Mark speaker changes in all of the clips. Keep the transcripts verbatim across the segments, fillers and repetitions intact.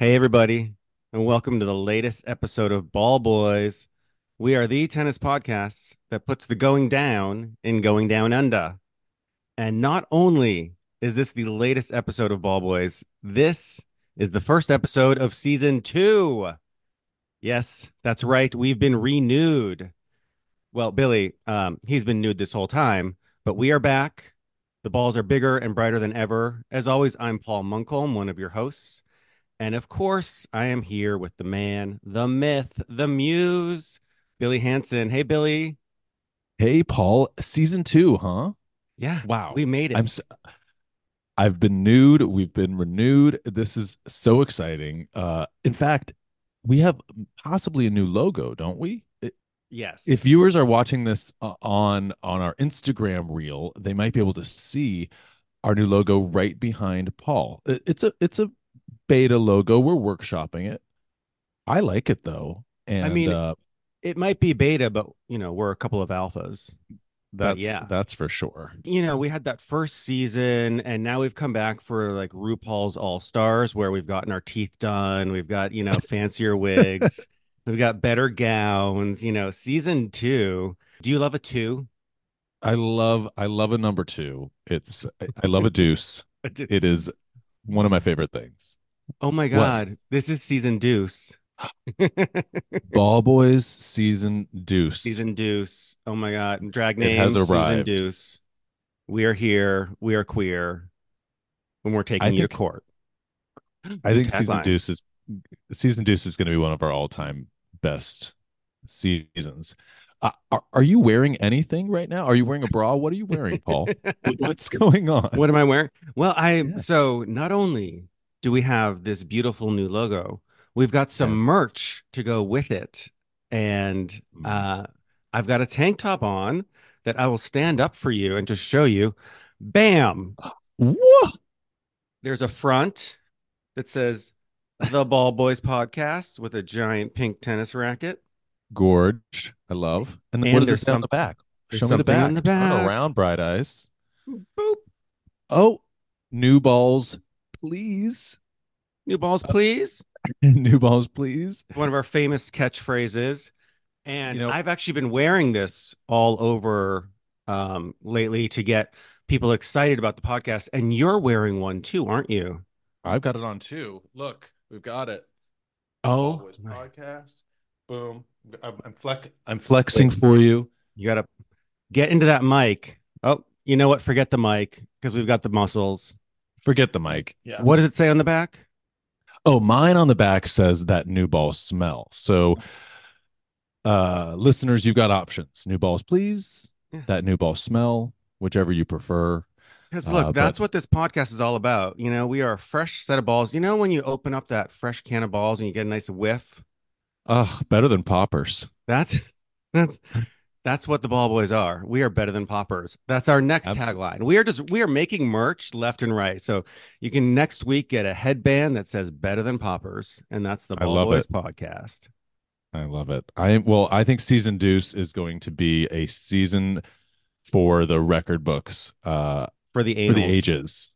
Speaker 1: Hey, everybody, and welcome to the latest episode of Ball Boys. We are the tennis podcast that puts the going down in going down under. And not only is this the latest episode of Ball Boys, this is the first episode of season two. Yes, that's right. We've been renewed. Well, Billy, um, he's been nude this whole time, but we are back. The balls are bigger and brighter than ever. As always, I'm Paul Munkholm, one of your hosts. And of course, I am here with the man, the myth, the muse, Billy Hanson. Hey, Billy.
Speaker 2: Hey, Paul, season two, huh?
Speaker 1: Yeah,
Speaker 2: Wow.
Speaker 1: we made
Speaker 2: I'm
Speaker 1: it.
Speaker 2: s I've been nude. We've been renewed. This is so exciting. Uh, in fact, we have possibly a new logo, don't we? I- If
Speaker 1: Yes.
Speaker 2: viewers are watching this uh, on on our Instagram reel, they might be able to see our new logo right behind Paul. It- It's a it's a beta logo. We're workshopping it. I like it though,
Speaker 1: I
Speaker 2: and
Speaker 1: mean,
Speaker 2: uh,
Speaker 1: it might be beta, but, you know, we're a couple of alphas. But
Speaker 2: that's
Speaker 1: yeah,
Speaker 2: that's for sure.
Speaker 1: you know, we had that first season, and now we've come back for like RuPaul's All Stars, where we've gotten our teeth done. We've got, you know, fancier wigs. We've got better gowns. You know, season two. Do you love a two?
Speaker 2: I love I love a number two. It's I love a deuce. It is one of my favorite things.
Speaker 1: Oh my
Speaker 2: What?
Speaker 1: God, this is season deuce.
Speaker 2: Ball Boys season deuce.
Speaker 1: Season Deuce. Oh my God. Drag
Speaker 2: It
Speaker 1: name
Speaker 2: has
Speaker 1: Susan
Speaker 2: arrived.
Speaker 1: Deuce. We are here. We are queer when we're
Speaker 2: I
Speaker 1: taking you to
Speaker 2: think
Speaker 1: court.
Speaker 2: I
Speaker 1: New
Speaker 2: think season
Speaker 1: tagline.
Speaker 2: deuce is season deuce is going to be one of our all-time best seasons. Uh, are, are you wearing anything right now? Are you wearing a bra? What are you wearing, Paul? What's going on?
Speaker 1: What am I wearing? Well, I
Speaker 2: Yeah.
Speaker 1: so not only do we have this beautiful new logo, we've got some
Speaker 2: Yes.
Speaker 1: merch to go with it. And
Speaker 2: Mm.
Speaker 1: uh I've got a tank top on that I will stand up for you and just show you. Bam!
Speaker 2: Whoa!
Speaker 1: There's a front that says the Ball Boys podcast with a giant pink tennis racket.
Speaker 2: Gorge. I love. And what
Speaker 1: And
Speaker 2: does it
Speaker 1: there's
Speaker 2: say on
Speaker 1: some
Speaker 2: the back?
Speaker 1: there's
Speaker 2: Show me the
Speaker 1: something on the
Speaker 2: back. Turn
Speaker 1: back.
Speaker 2: around, Bright Eyes.
Speaker 1: Boop.
Speaker 2: Oh, new balls, please.
Speaker 1: New balls,
Speaker 2: Uh,
Speaker 1: please.
Speaker 2: new balls, please.
Speaker 1: One of our famous catchphrases.
Speaker 2: You
Speaker 1: And
Speaker 2: know,
Speaker 1: I've actually been wearing this all over um, lately to get people excited about the podcast. And you're wearing one too, aren't you?
Speaker 2: I've got it on too. Look, we've got it. Ball
Speaker 1: Oh
Speaker 2: Boys
Speaker 1: my.
Speaker 2: podcast. Boom. I'm, I'm flex. I'm flexing for you.
Speaker 1: You got to get into that mic. Oh, you know what? Forget the mic because we've got the muscles.
Speaker 2: Forget the mic. Yeah.
Speaker 1: What does it say on the back?
Speaker 2: Oh, mine on the back says that new ball smell. So, uh, listeners, you've got options. New balls, please.
Speaker 1: Yeah.
Speaker 2: That new ball smell, whichever you prefer.
Speaker 1: Because look,
Speaker 2: Uh, but
Speaker 1: that's what this podcast is all about. You know, we are a fresh set of balls. You know, when you open up that fresh can of balls and you get a nice whiff,
Speaker 2: uh, better than poppers.
Speaker 1: that's that's that's what the ball boys are. We are better than poppers. That's our next
Speaker 2: Absolutely.
Speaker 1: tagline. We are just we are making merch left and right. So you can next week get a headband that says better than poppers, and that's the
Speaker 2: I
Speaker 1: Ball
Speaker 2: love
Speaker 1: Boys
Speaker 2: it.
Speaker 1: podcast
Speaker 2: I love it. I well, I think season deuce is going to be a season for the record books, uh,
Speaker 1: for the
Speaker 2: for the
Speaker 1: anals.
Speaker 2: ages,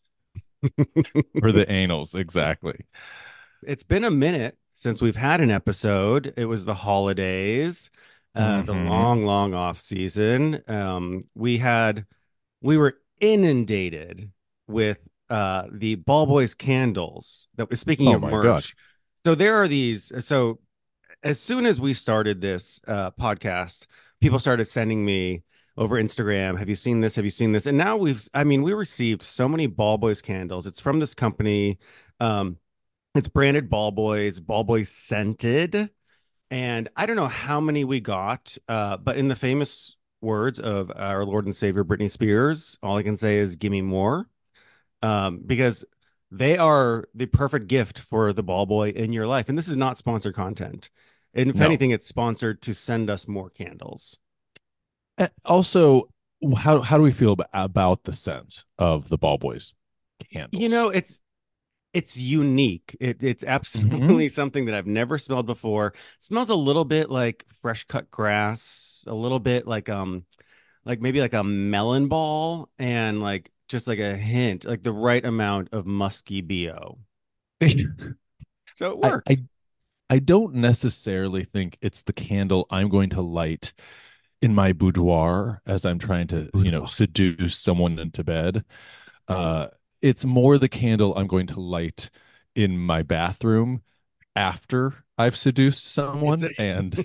Speaker 2: for the annals, exactly.
Speaker 1: It's been a minute since we've had an episode. It was the holidays, uh, the
Speaker 2: Hmm.
Speaker 1: long, long off season. Um, we had we were inundated with uh the Ball Boys candles. That was speaking
Speaker 2: Oh
Speaker 1: of
Speaker 2: my God.
Speaker 1: merch. So there are these. So as soon as we started this uh, podcast, people started sending me over Instagram, have you seen this? Have you seen this? And now we've, I mean, we received so many Ball Boys candles. It's from this company. Um, it's branded Ball Boys, Ball Boys scented. And I don't know how many we got, uh, but in the famous words of our Lord and Savior Britney Spears, all I can say is give me more. Um, because they are the perfect gift for the ball boy in your life. And this is not sponsored content. And if
Speaker 2: No.
Speaker 1: anything, it's sponsored to send us more candles.
Speaker 2: Uh, Also, how how do we feel about, about the scent of the Ball Boys
Speaker 1: You
Speaker 2: candles?
Speaker 1: know, it's it's unique. It, it's
Speaker 2: Hmm.
Speaker 1: absolutely something that I've never smelled before. It smells a little bit like fresh cut grass, a little bit like um like maybe like a melon ball and like just like a hint, like the right amount of musky B O. So it
Speaker 2: I, I
Speaker 1: works.
Speaker 2: I don't necessarily think it's the candle I'm going to light in my boudoir as I'm trying to, you know,
Speaker 1: Boudoir.
Speaker 2: seduce someone into bed. Uh, it's more the candle I'm going to light in my bathroom after I've seduced
Speaker 1: It's
Speaker 2: someone,
Speaker 1: a,
Speaker 2: and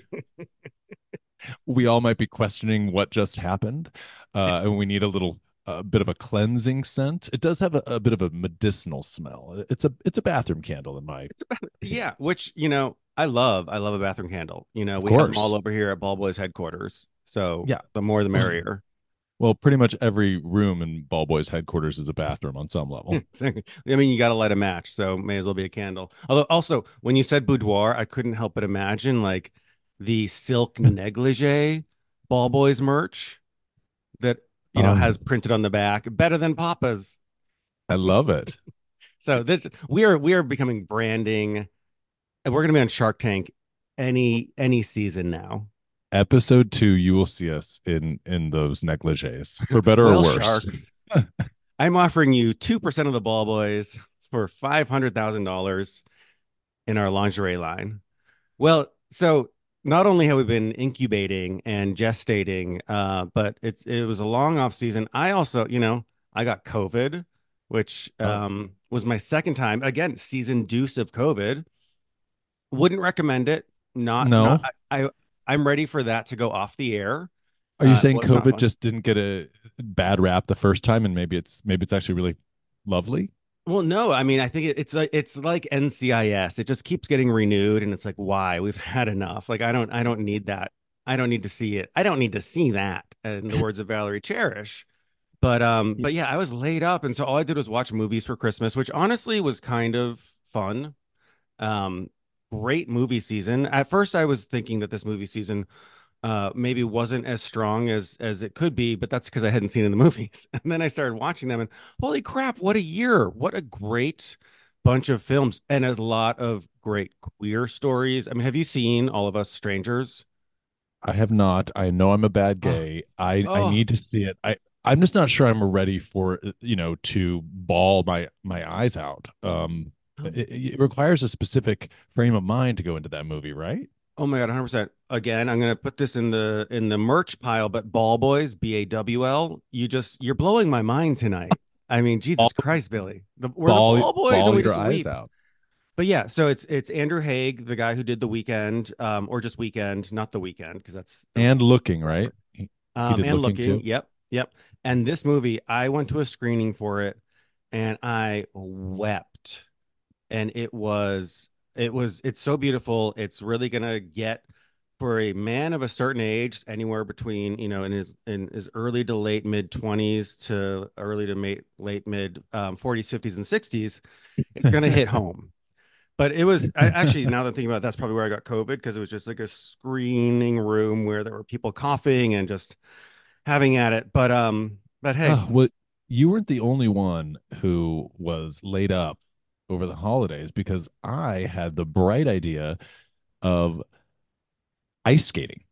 Speaker 2: we all might be questioning what just happened, uh, and we need a little a bit of a cleansing scent. It does have a, a bit of a medicinal smell. It's a it's a bathroom candle in my
Speaker 1: it's about,
Speaker 2: opinion.
Speaker 1: yeah, which, you know, I love. I love a bathroom candle. You know,
Speaker 2: Of
Speaker 1: we have them all
Speaker 2: course,
Speaker 1: over here at Ball Boys headquarters. So
Speaker 2: yeah.
Speaker 1: the more the merrier.
Speaker 2: Well, pretty much every room in Ball Boys headquarters is a bathroom on some level.
Speaker 1: I mean, you got to light a match, so may as well be a candle. Although, also, when you said boudoir, I couldn't help but imagine like the silk negligee Ball Boys merch that, you know,
Speaker 2: Oh,
Speaker 1: has printed on the back, better than Papa's.
Speaker 2: I love it.
Speaker 1: So this we are we are becoming branding, and we're going to be on Shark Tank any any season now.
Speaker 2: Episode two, you will see us in in those negligees, for better or
Speaker 1: Well,
Speaker 2: worse.
Speaker 1: Sharks, I'm offering you two percent of the Ball Boys for five hundred thousand dollars in our lingerie line. Well, so not only have we been incubating and gestating, uh, but it's it was a long off season. I also, you know, I got COVID, which
Speaker 2: Oh
Speaker 1: um, was my second time. Again, season deuce of COVID. Wouldn't recommend it. Not not
Speaker 2: no,
Speaker 1: I, I I'm ready for that to go off the air.
Speaker 2: are you
Speaker 1: Uh, it
Speaker 2: saying
Speaker 1: was not
Speaker 2: COVID
Speaker 1: fun.
Speaker 2: just didn't get a bad rap the first time, and maybe it's maybe it's actually really lovely?
Speaker 1: Well, no, I mean, I think it, it's like it's like N C I S. It just keeps getting renewed, and it's like, why? We've had enough. Like, I don't, I don't need that. I don't need to see it. I don't need to see that. In the words of Valerie Cherish. But um, but yeah, I was laid up, and so all I did was watch movies for Christmas, which honestly was kind of fun. Um, Great movie season. At first, I was thinking that this movie season uh maybe wasn't as strong as as it could be, but that's because I hadn't seen it in the movies. And then I started watching them and holy crap, what a year. What a great bunch of films and a lot of great queer stories. I mean, have you seen All of Us Strangers?
Speaker 2: I have not. I know I'm a bad
Speaker 1: Oh,
Speaker 2: gay. I I
Speaker 1: oh,
Speaker 2: need to see it. I I'm just not sure I'm ready for you know to bawl my my eyes out. Um, it, it requires a specific frame of mind to go into that movie, right?
Speaker 1: oh my God, one hundred percent. Again, I'm gonna put this in the in the merch pile, but Ball Boys, B A W L, you just you're blowing my mind tonight. I mean, Jesus
Speaker 2: Ball
Speaker 1: Christ, Billy. The, we're the
Speaker 2: ball
Speaker 1: Ball Boys and
Speaker 2: ball
Speaker 1: we
Speaker 2: your
Speaker 1: just
Speaker 2: eyes
Speaker 1: weep.
Speaker 2: out.
Speaker 1: But yeah, so it's it's Andrew Haig, the guy who did The Weekend, um, or just Weekend, not The Weekend, because that's the
Speaker 2: And looking,
Speaker 1: rapper.
Speaker 2: right? He, he
Speaker 1: Um,
Speaker 2: did
Speaker 1: and
Speaker 2: looking
Speaker 1: Looking,
Speaker 2: too.
Speaker 1: yep, yep. And this movie, I went to a screening for it, and I wept. And it was it was it's so beautiful. It's really gonna get for a man of a certain age, anywhere between you know in his in his early to late mid twenties to early to mate, late mid um, forties, fifties, and sixties. It's gonna hit home. But it was I, actually, now that I'm thinking about it, that's probably where I got COVID because it was just like a screening room where there were people coughing and just having at it. But um, but hey,
Speaker 2: Oh, well, you weren't the only one who was laid up over the holidays because I had the bright idea of ice skating.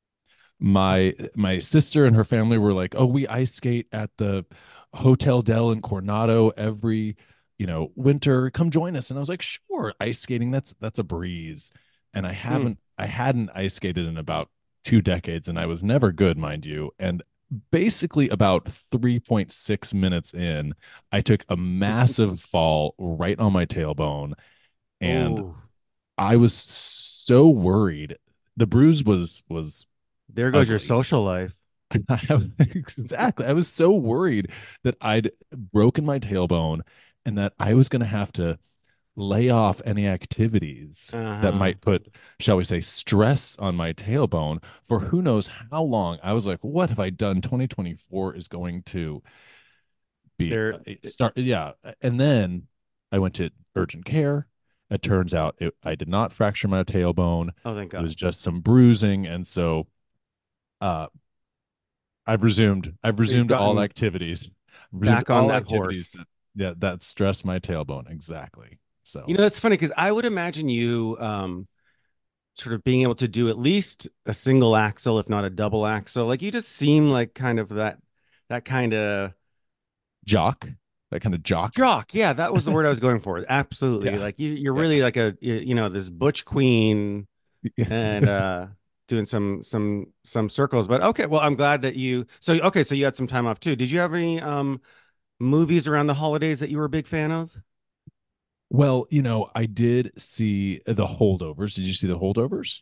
Speaker 2: My my sister and her family were like, "Oh, we ice skate at the Hotel Del in Coronado every, you know, winter. Come join us." And I was like, "Sure, ice skating, that's that's a breeze." And I
Speaker 1: mm,
Speaker 2: haven't I hadn't ice skated in about two decades and I was never good, mind you. And basically about three point six minutes in, I took a massive fall right on my tailbone and
Speaker 1: oh,
Speaker 2: I was so worried. The bruise was was
Speaker 1: there goes your
Speaker 2: ugly.
Speaker 1: social life.
Speaker 2: Exactly. I was so worried that I'd broken my tailbone and that I was going to have to lay off any activities that
Speaker 1: Uh-huh.
Speaker 2: might put, shall we say, stress on my tailbone for who knows how long. I was like, what have I done? twenty twenty-four is going to be
Speaker 1: There.
Speaker 2: uh, start. Yeah. And then I went to urgent care. It turns out it, I did not fracture my tailbone.
Speaker 1: Oh, thank
Speaker 2: It was
Speaker 1: God.
Speaker 2: just some bruising. And so, uh, I've resumed. I've
Speaker 1: So you've
Speaker 2: resumed all
Speaker 1: gotten
Speaker 2: activities. Resumed
Speaker 1: back on
Speaker 2: all
Speaker 1: that
Speaker 2: activities
Speaker 1: horse.
Speaker 2: that yeah that stress my tailbone exactly.
Speaker 1: You
Speaker 2: So
Speaker 1: know, it's funny because I would imagine you um sort of being able to do at least a single axle, if not a double axle. Like you just seem like kind of that that kind of
Speaker 2: jock. that kind of jock.
Speaker 1: Jock. Yeah, that was the word I was going for. Absolutely.
Speaker 2: Yeah.
Speaker 1: Like you, you're
Speaker 2: Yeah.
Speaker 1: really like a you, you know this butch queen and uh doing some some some circles. But okay, well, I'm glad that you. So okay, so you had some time off too. Did you have any um movies around the holidays that you were a big fan of?
Speaker 2: Well, you know, I did see the holdovers. Did you see the holdovers?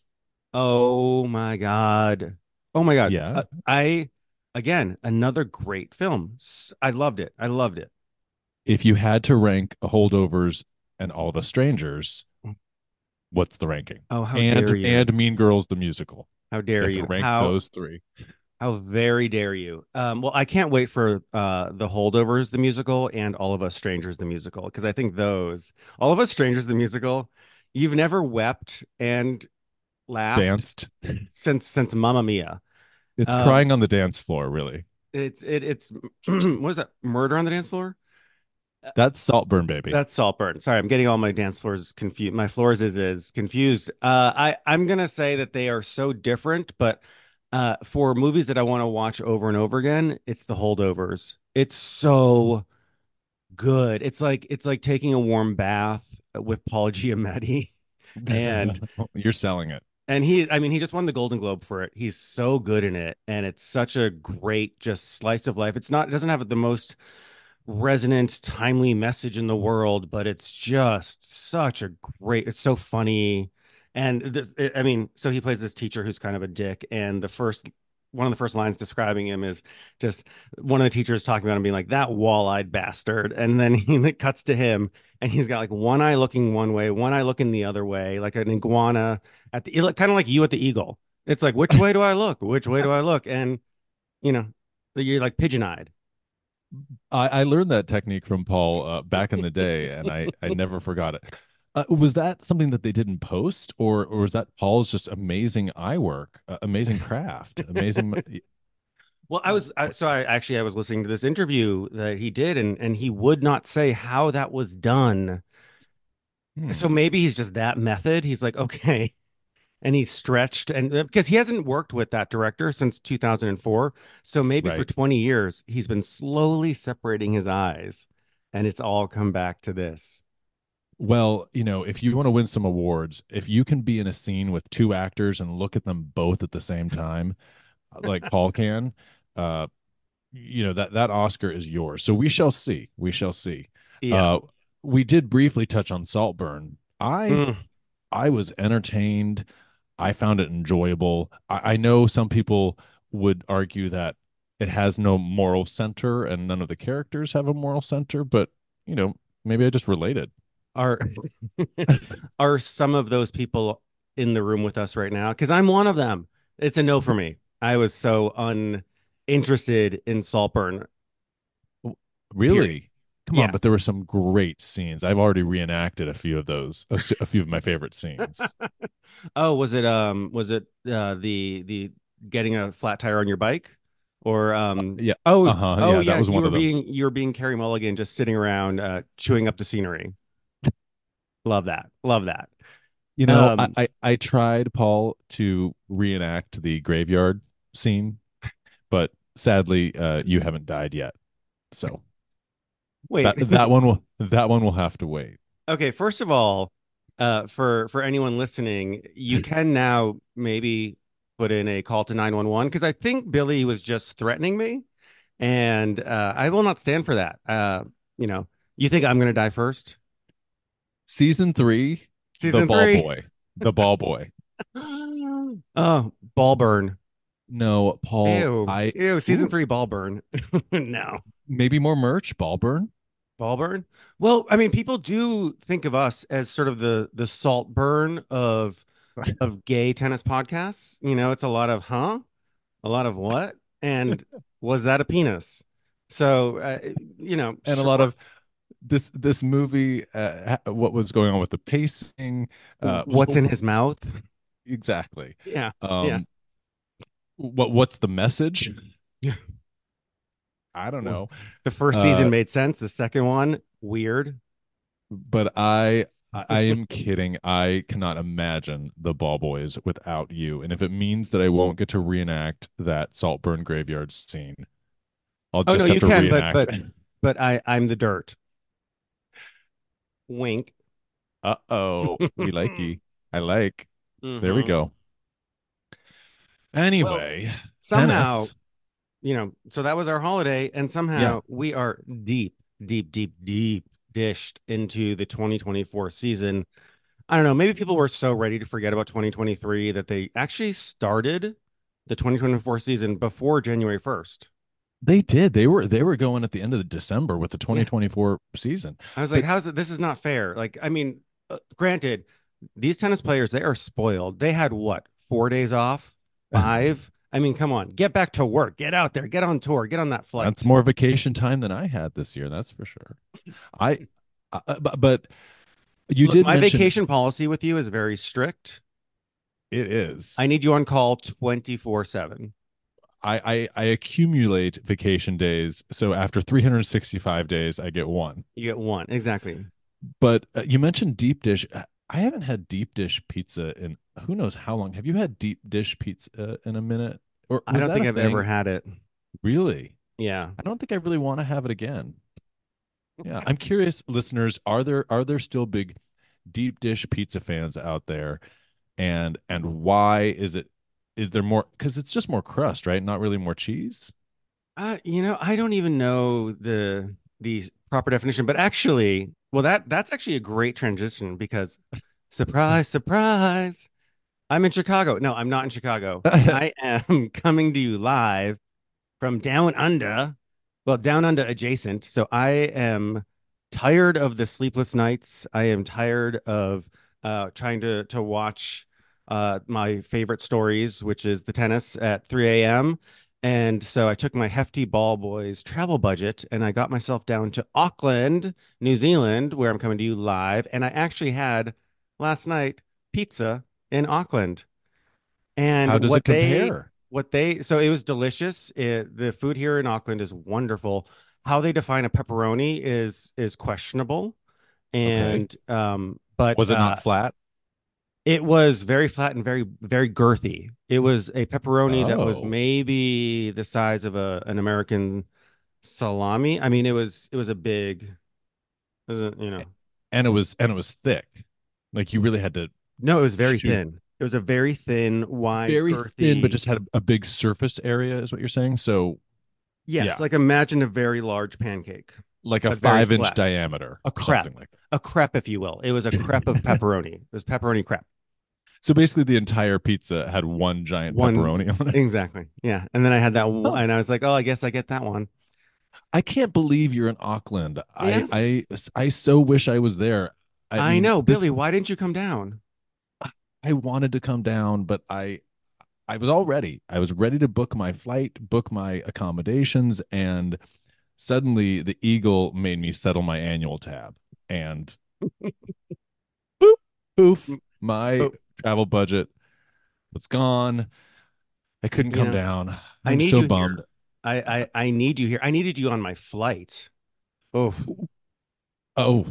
Speaker 1: Oh my God. Oh my God.
Speaker 2: Yeah.
Speaker 1: Uh, I again another great film. S- I loved it. I loved it.
Speaker 2: If you had to rank holdovers and all the strangers, what's the ranking?
Speaker 1: Oh, how dare
Speaker 2: And
Speaker 1: you?
Speaker 2: and Mean Girls the musical.
Speaker 1: How
Speaker 2: You
Speaker 1: dare
Speaker 2: have to
Speaker 1: you?
Speaker 2: rank
Speaker 1: How
Speaker 2: those three.
Speaker 1: how very dare you? Um, well, I can't wait for uh The Holdovers the musical and All of Us Strangers the musical because I think those All of Us Strangers the musical, you've never wept and laughed
Speaker 2: Danced.
Speaker 1: since since Mamma Mia.
Speaker 2: It's
Speaker 1: Um,
Speaker 2: crying on the dance floor, really.
Speaker 1: it's it it's what is that? Murder on the Dance Floor?
Speaker 2: That's Saltburn, baby.
Speaker 1: That's Saltburn. Sorry, I'm getting all my dance floors confused. My floors is is confused. Uh, I I'm gonna say that they are so different, but uh, for movies that I want to watch over and over again, it's The Holdovers. It's so good. It's like it's like taking a warm bath with Paul Giamatti, and
Speaker 2: You're selling it.
Speaker 1: and he, I mean, he just won the Golden Globe for it. He's so good in it, and it's such a great just slice of life. It's not, it doesn't have the most resonant, timely message in the world, but it's just such a great, it's so funny. And this, I mean, so he plays this teacher who's kind of a dick. And the first, one of the first lines describing him is just one of the teachers talking about him being like, that wall-eyed bastard. And then he it cuts to him and he's got like one eye looking one way, one eye looking the other way, like an iguana at the, kind of like you at the Eagle. It's like, which way do I look? Which way do I look? And, you know, you're like pigeon-eyed.
Speaker 2: I, I learned that technique from Paul uh, back in the day, and I, I never forgot it. Uh, was that something that they didn't post, or or was that Paul's just amazing eye work, uh, amazing craft, amazing?
Speaker 1: Well, I was I, so I actually I was listening to this interview that he did, and and he would not say how that was done. So
Speaker 2: Hmm,
Speaker 1: maybe he's just that method. He's like, okay, and he's stretched, and uh, because he hasn't worked with that director since two thousand four, so maybe for
Speaker 2: right.
Speaker 1: twenty years he's been slowly separating his eyes, and it's all come back to this.
Speaker 2: Well, you know, if you want to win some awards, if you can be in a scene with two actors and look at them both at the same time, like Paul can, uh, you know that that Oscar is yours. So we shall see. We shall see.
Speaker 1: Yeah.
Speaker 2: Uh, we did briefly touch on Saltburn. I
Speaker 1: Mm.
Speaker 2: I was entertained. I found it enjoyable. I, I know some people would argue that it has no moral center and none of the characters have a moral center, but you know, maybe I just related.
Speaker 1: Are are some of those people in the room with us right now? Because I'm one of them. It's a no for me. I was so uninterested in Saltburn. Period.
Speaker 2: Really? Come on,
Speaker 1: Yeah.
Speaker 2: but there were some great scenes. I've already reenacted a few of those, a, s- a few of my favorite scenes.
Speaker 1: Oh, was it um was it uh the the getting a flat tire on your bike? Or um
Speaker 2: Yeah.
Speaker 1: oh
Speaker 2: Uh-huh.
Speaker 1: oh
Speaker 2: Yeah, that
Speaker 1: yeah,
Speaker 2: was
Speaker 1: you
Speaker 2: one
Speaker 1: were
Speaker 2: of them.
Speaker 1: being you were being Carrie Mulligan just sitting around uh chewing up the scenery. Love that. Love that.
Speaker 2: You know, I,
Speaker 1: Um
Speaker 2: I I tried, Paul, to reenact the graveyard scene, but sadly, uh, you haven't died yet. So that
Speaker 1: wait.
Speaker 2: that one will that one will have to wait.
Speaker 1: Okay, first of all, uh, for for anyone listening, you can now maybe put in a call to nine one one because I think Billy was just threatening me, and uh, I will not stand for that. Uh, you know, you think I'm gonna die first?
Speaker 2: Season three, the
Speaker 1: Season
Speaker 2: ball
Speaker 1: three.
Speaker 2: boy, the ball boy.
Speaker 1: Oh, ball burn.
Speaker 2: No, Paul,
Speaker 1: Ew,
Speaker 2: I
Speaker 1: ew. Season
Speaker 2: ooh,
Speaker 1: three, ball burn. No,
Speaker 2: maybe more merch, ball burn.
Speaker 1: ball burn. Well, I mean, people do think of us as sort of the the salt burn of of gay tennis podcasts. You know, it's a lot of huh. A lot of what? And was that a penis? So, uh, you know,
Speaker 2: And a lot
Speaker 1: sure.
Speaker 2: of this this movie, uh, what was going on with the pacing, uh,
Speaker 1: What's in his mouth?
Speaker 2: exactly.
Speaker 1: Yeah. Yeah.
Speaker 2: Um, what what's the message?
Speaker 1: Yeah.
Speaker 2: I don't
Speaker 1: Well,
Speaker 2: know.
Speaker 1: the first season
Speaker 2: Uh,
Speaker 1: made sense. The second one, weird.
Speaker 2: but I I am kidding. I cannot imagine the Ball Boys without you. And if it means that I won't get to reenact that Saltburn graveyard scene, I'll
Speaker 1: Oh no,
Speaker 2: just have
Speaker 1: you
Speaker 2: to
Speaker 1: can, but
Speaker 2: reenact
Speaker 1: but
Speaker 2: it.
Speaker 1: but I I'm the dirt. Wink.
Speaker 2: Uh-oh. We likey. I like. There we
Speaker 1: hmm
Speaker 2: go.
Speaker 1: Well,
Speaker 2: Anyway,
Speaker 1: somehow,
Speaker 2: tennis.
Speaker 1: you know, so that was our holiday, and
Speaker 2: Yeah.
Speaker 1: somehow we are deep, deep, deep, deep dished into the twenty twenty-four season. I don't know, maybe people were so ready to forget about twenty twenty-three that they actually started the twenty twenty-four season before January first.
Speaker 2: They did. They were they were going at the end of the December with the
Speaker 1: Yeah.
Speaker 2: twenty twenty-four season.
Speaker 1: I was like,
Speaker 2: But
Speaker 1: how's it? This is not fair. Like, I mean, uh, granted, these tennis players, they are spoiled. They had what, four days off? Five? I mean, come on, get back to work, get out there, get on tour, get on that
Speaker 2: that's
Speaker 1: flight.
Speaker 2: more vacation time than I had this year, that's for sure. I uh, but, but you
Speaker 1: Look,
Speaker 2: did
Speaker 1: my
Speaker 2: mention
Speaker 1: vacation policy with you is very strict.
Speaker 2: it is.
Speaker 1: I need you on call twenty-four seven.
Speaker 2: I, I I accumulate vacation days, so after three hundred sixty-five days, I get one.
Speaker 1: You get one. Exactly.
Speaker 2: But uh, you mentioned deep dish. I haven't had deep dish pizza in who knows how long. Have you had deep dish pizza in a minute, or
Speaker 1: I
Speaker 2: was
Speaker 1: don't
Speaker 2: that
Speaker 1: think
Speaker 2: a
Speaker 1: I've ever
Speaker 2: thing?
Speaker 1: had it.
Speaker 2: Really?
Speaker 1: Yeah.
Speaker 2: I don't think I really want to have it again. Yeah, I'm curious, listeners. Are there are there still big deep dish pizza fans out there, and and why is it? Is there more? Because it's just more crust, right? Not really more cheese.
Speaker 1: Uh, you know, I don't even know the the proper definition, but actually, well, that that's actually a great transition because surprise, surprise, I'm in Chicago. No, I'm not in Chicago. I am coming to you live from down under, well, down under adjacent. So I am tired of the sleepless nights. I am tired of uh, trying to to watch uh, my favorite stories, which is the tennis at three a m. And so I took my hefty ball boys travel budget and I got myself down to Auckland, New Zealand, where I'm coming to you live. And I actually had last night pizza in Auckland. And
Speaker 2: How does it
Speaker 1: what they,
Speaker 2: compare?
Speaker 1: what they, so it was delicious. It, the food here in Auckland is wonderful. How they define a pepperoni is is questionable,
Speaker 2: Okay.
Speaker 1: and um, but
Speaker 2: Was it
Speaker 1: uh,
Speaker 2: not flat?
Speaker 1: it was very flat and very very girthy. It was a pepperoni that was
Speaker 2: Oh.
Speaker 1: maybe the size of a an American salami. I mean, it was it was a big, it was a, you know,
Speaker 2: And it was and it was thick. Like you really had to
Speaker 1: no, it was very
Speaker 2: shoot
Speaker 1: thin. It was a very thin, wide,
Speaker 2: very thin, but
Speaker 1: girthy.
Speaker 2: just had a, a big surface area, is what you're saying. So
Speaker 1: Yes,
Speaker 2: yeah,
Speaker 1: like imagine a very large pancake,
Speaker 2: like a
Speaker 1: but very
Speaker 2: five inch
Speaker 1: flat.
Speaker 2: diameter
Speaker 1: A
Speaker 2: or something
Speaker 1: crepe,
Speaker 2: like
Speaker 1: a crepe, if you will. It was a crepe of
Speaker 2: that.
Speaker 1: pepperoni. It was pepperoni crepe.
Speaker 2: So basically, the entire pizza had one giant
Speaker 1: One,
Speaker 2: pepperoni on it.
Speaker 1: exactly. Yeah. And then I had that,
Speaker 2: Huh.
Speaker 1: and I was like, oh, I guess I get that one.
Speaker 2: I can't believe you're in Auckland. I I
Speaker 1: Yes.
Speaker 2: I so wish I was there. I
Speaker 1: I
Speaker 2: mean,
Speaker 1: know,
Speaker 2: this
Speaker 1: Billy. Why didn't you come down?
Speaker 2: I wanted to come down, but I I was all ready. I was ready to book my flight, book my accommodations, and suddenly the Eagle made me settle my annual tab. And boop, poof, my
Speaker 1: But
Speaker 2: travel budget was gone. I couldn't
Speaker 1: you
Speaker 2: come
Speaker 1: know,
Speaker 2: down.
Speaker 1: I
Speaker 2: I'm
Speaker 1: need
Speaker 2: so
Speaker 1: you
Speaker 2: bummed.
Speaker 1: here. I, I, I need you here. I needed you on my flight. Oh,
Speaker 2: Oh,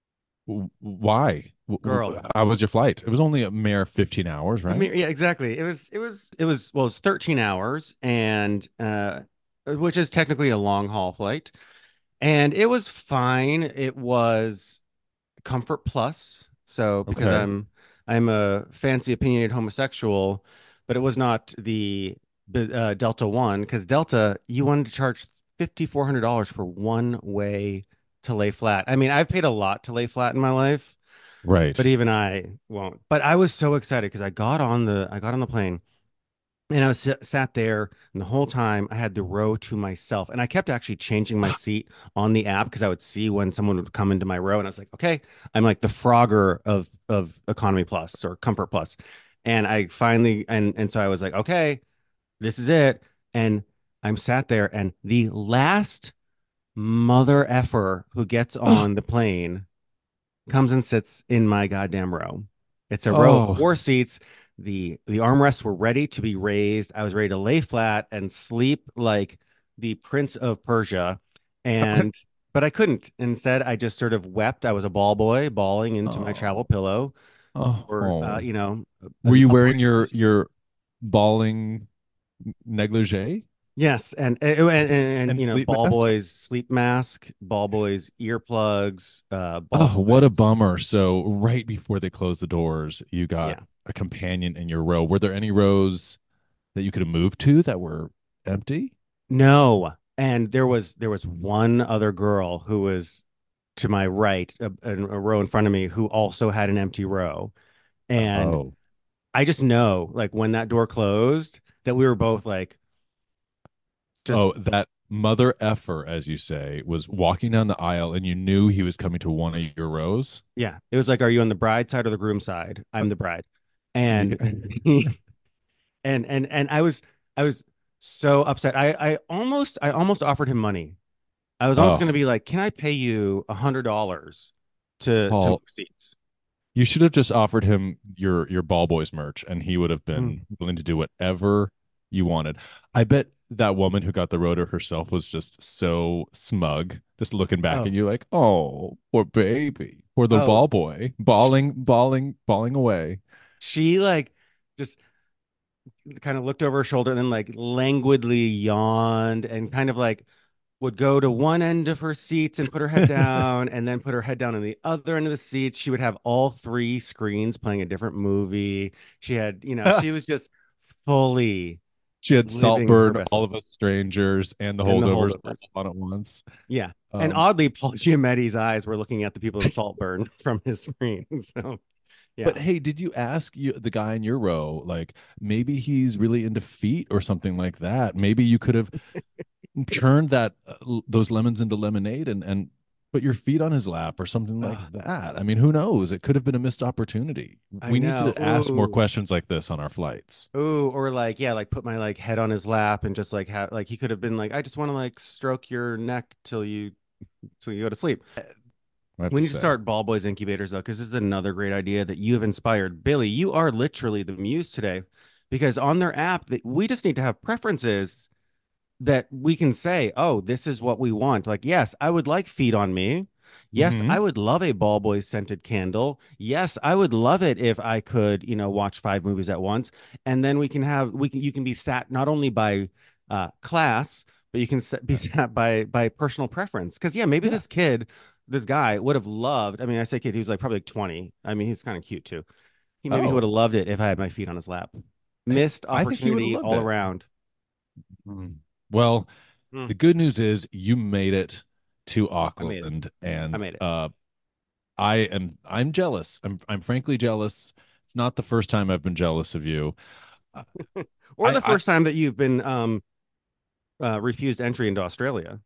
Speaker 2: why?
Speaker 1: girl.
Speaker 2: How was your flight? It was only a mere fifteen hours,
Speaker 1: I
Speaker 2: right?
Speaker 1: mean, yeah, exactly. It was, it was, it was, well, it's thirteen hours and, uh, which is technically a long haul flight. And it was fine. It was Comfort Plus. So because
Speaker 2: Okay.
Speaker 1: I'm I'm a fancy opinionated homosexual, but it was not the uh, Delta One because Delta you wanted to charge fifty four hundred dollars for one way to lay flat. I mean, I've paid a lot to lay flat in my life, but
Speaker 2: Right.
Speaker 1: even I won't. But I was so excited because I got on the I got on the plane and I was s- sat there, and the whole time I had the row to myself. And I kept actually changing my seat on the app because I would see when someone would come into my row. And I was like, okay, I'm like the Frogger of of Economy Plus or Comfort Plus. And I finally and and so I was like, okay, this is it. And I'm sat there, and the last mother effer who gets on the plane comes and sits in my goddamn row. It's a row of
Speaker 2: Oh,
Speaker 1: four seats. The the armrests were ready to be raised. I was ready to lay flat and sleep like the Prince of Persia. And but I couldn't. Instead, I just sort of wept. I was a ball boy bawling into my travel
Speaker 2: oh,
Speaker 1: pillow for uh,
Speaker 2: oh.
Speaker 1: you know,
Speaker 2: Were
Speaker 1: an
Speaker 2: you wearing
Speaker 1: upwards of
Speaker 2: your your balling negligee?
Speaker 1: Yes, and and, and, and
Speaker 2: and
Speaker 1: you know,
Speaker 2: sleep
Speaker 1: ball
Speaker 2: mask.
Speaker 1: boys sleep mask, ball boys earplugs, uh, ball
Speaker 2: Oh, what a
Speaker 1: boys.
Speaker 2: bummer. So right before they closed the doors, you got
Speaker 1: Yeah.
Speaker 2: a companion in your row. Were there any rows that you could have moved to that were empty?
Speaker 1: No, and there was there was one other girl who was to my right, a, a a row in front of me, who also had an empty row, and
Speaker 2: Oh.
Speaker 1: I just know, like, when that door closed, that we were both like, just
Speaker 2: Oh, that mother effer, as you say, was walking down the aisle and you knew he was coming to one of your rows.
Speaker 1: yeah. It was like, are you on the bride side or the groom side? I'm the bride,
Speaker 2: You
Speaker 1: and
Speaker 2: could,
Speaker 1: and and and I was I was so upset. I I almost I almost offered him money. I was almost going to
Speaker 2: oh,
Speaker 1: be like, can I pay you a hundred dollars to to move
Speaker 2: Paul,
Speaker 1: seats?
Speaker 2: you should have just offered him your your ball boys merch and he would have
Speaker 1: Mm.
Speaker 2: been willing to do whatever you wanted. I bet that woman who got the rotor herself was just so smug, just looking back at
Speaker 1: Oh,
Speaker 2: you like, oh, poor baby, poor little
Speaker 1: oh,
Speaker 2: ball boy,
Speaker 1: she,
Speaker 2: bawling, bawling, bawling away.
Speaker 1: she like just kind of looked over her shoulder and then like languidly yawned and kind of like would go to one end of her seats and put her head down and then put her head down on the other end of the seats. She would have all three screens playing a different movie. She had, you know, she was just fully
Speaker 2: She had
Speaker 1: living her
Speaker 2: Saltburn,
Speaker 1: best
Speaker 2: All
Speaker 1: life
Speaker 2: of Us Strangers, and the
Speaker 1: and the
Speaker 2: Holdovers all
Speaker 1: holdovers.
Speaker 2: on at once.
Speaker 1: Yeah. And
Speaker 2: Um,
Speaker 1: oddly, Paul Giamatti's eyes were looking at the people in Saltburn from his screen. So,
Speaker 2: but
Speaker 1: yeah.
Speaker 2: hey, did you ask you the guy in your row, like maybe he's really into feet or something like that? Maybe you could have churned that uh, l- those lemons into lemonade and and put your feet on his lap or something like
Speaker 1: Oh,
Speaker 2: that. I mean, who knows? It could have been a missed opportunity.
Speaker 1: I
Speaker 2: We need
Speaker 1: know.
Speaker 2: to ask more
Speaker 1: Ooh.
Speaker 2: questions like this on our flights.
Speaker 1: Ooh, or like, yeah, like put my like head on his lap and just like have like he could have been like, I just want to like stroke your neck till you till you go to sleep.
Speaker 2: I have
Speaker 1: We
Speaker 2: to
Speaker 1: need to
Speaker 2: say.
Speaker 1: start ball boys incubators though, because this is another great idea that you have inspired. Billy, you are literally the muse today, because on their app, that we just need to have preferences that we can say, oh, this is what we want. Like, yes, I would like feet on me. Yes,
Speaker 2: Hmm.
Speaker 1: I would love a ball boy scented candle. Yes, I would love it if I could, you know, watch five movies at once. And then we can have we can you can be sat not only by uh class, but you can be
Speaker 2: Yeah.
Speaker 1: sat by by personal preference. Because yeah, maybe
Speaker 2: Yeah.
Speaker 1: this kid, this guy would have loved. I mean, I say kid, he was like probably like twenty. I mean, he's kind of cute too. He maybe he would
Speaker 2: Oh,
Speaker 1: have loved it if I had my feet on his lap.
Speaker 2: I
Speaker 1: Missed
Speaker 2: I think he would have
Speaker 1: opportunity
Speaker 2: loved
Speaker 1: all
Speaker 2: it.
Speaker 1: around.
Speaker 2: Mm. Well,
Speaker 1: Mm,
Speaker 2: the good news is you made it to
Speaker 1: I made it.
Speaker 2: Auckland,
Speaker 1: I
Speaker 2: and
Speaker 1: made it.
Speaker 2: uh, I am I'm jealous. I'm I'm frankly jealous. It's not the first time I've been jealous of you. I
Speaker 1: Or
Speaker 2: I,
Speaker 1: the
Speaker 2: I
Speaker 1: first time that you've been um, uh, refused entry into Australia.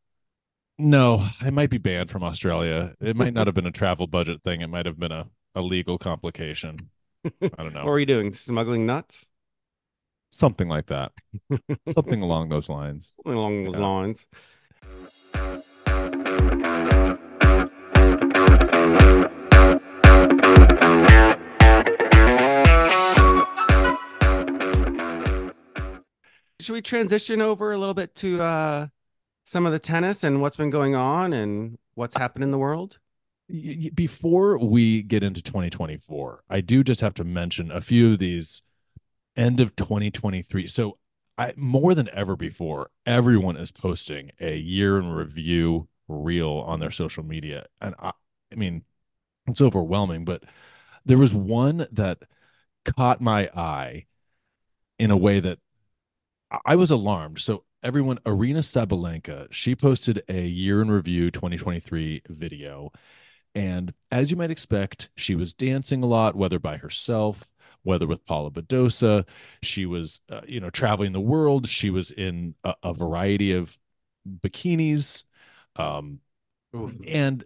Speaker 2: no, I might be banned from Australia. It might not have been a travel budget thing. It might have been a, a legal complication.
Speaker 1: What
Speaker 2: I don't know.
Speaker 1: are you doing? Smuggling nuts?
Speaker 2: Something like that. Something along those lines.
Speaker 1: Along those
Speaker 2: Yeah.
Speaker 1: lines. Should we transition over a little bit to uh, some of the tennis and what's been going on and what's happened in the world?
Speaker 2: Before we get into twenty twenty-four, I do just have to mention a few of these end of twenty twenty-three. So I more than ever before, everyone is posting a year in review reel on their social media. And I, I mean, it's overwhelming, but there was one that caught my eye in a way that I was alarmed. So everyone, Arena Sabalenka, she posted a year in review twenty twenty-three video. And as you might expect, she was dancing a lot, whether by herself, whether with Paula Badosa. She was, uh, you know, traveling the world. She was in a, a variety of bikinis. Um,
Speaker 1: Oof.
Speaker 2: and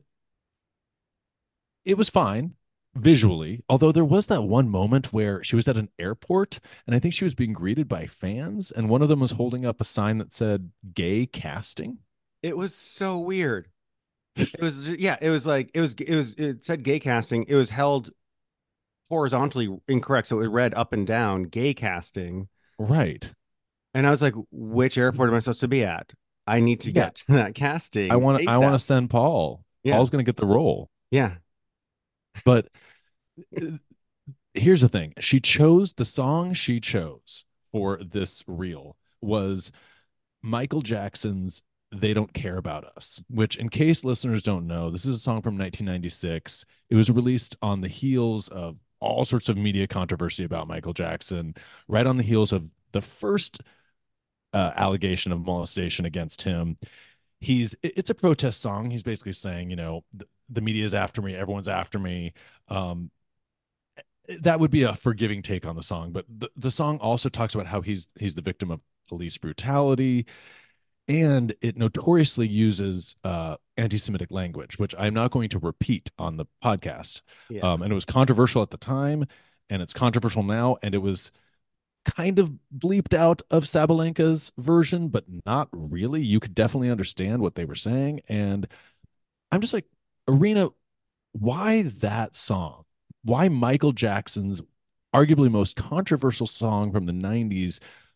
Speaker 2: it was fine visually, although there was that one moment where she was at an airport and I think she was being greeted by fans, and one of them was holding up a sign that said gay casting.
Speaker 1: It was so weird. It was yeah, it was like it was it was it said gay casting. It was held horizontally incorrect, so it read up and down gay casting.
Speaker 2: Right.
Speaker 1: And I was like, which airport am I supposed to be at? I need to
Speaker 2: Yeah.
Speaker 1: get to that
Speaker 2: I
Speaker 1: casting
Speaker 2: want to I want to
Speaker 1: ASAP.
Speaker 2: send Paul.
Speaker 1: Yeah.
Speaker 2: Paul's going to get the role.
Speaker 1: Yeah.
Speaker 2: But uh, here's the thing. She chose the song she chose for this reel was Michael Jackson's They Don't Care About Us, which, in case listeners don't know, this is a song from nineteen ninety-six. It was released on the heels of all sorts of media controversy about Michael Jackson, right on the heels of the first uh, allegation of molestation against him. He's it's a protest song. He's basically saying, you know, the, the media is after me, everyone's after me. Um, that would be a forgiving take on the song, but the, the song also talks about how he's he's the victim of police brutality, and it notoriously uses uh, anti-Semitic language, which I'm not going to repeat on the podcast.
Speaker 1: Yeah.
Speaker 2: Um, and it was controversial at the time, and it's controversial now, and it was kind of bleeped out of Sabalenka's version, but not really. You could definitely understand what they were saying, and I'm just like, Arena, why that song? Why Michael Jackson's arguably most controversial song from the nineties?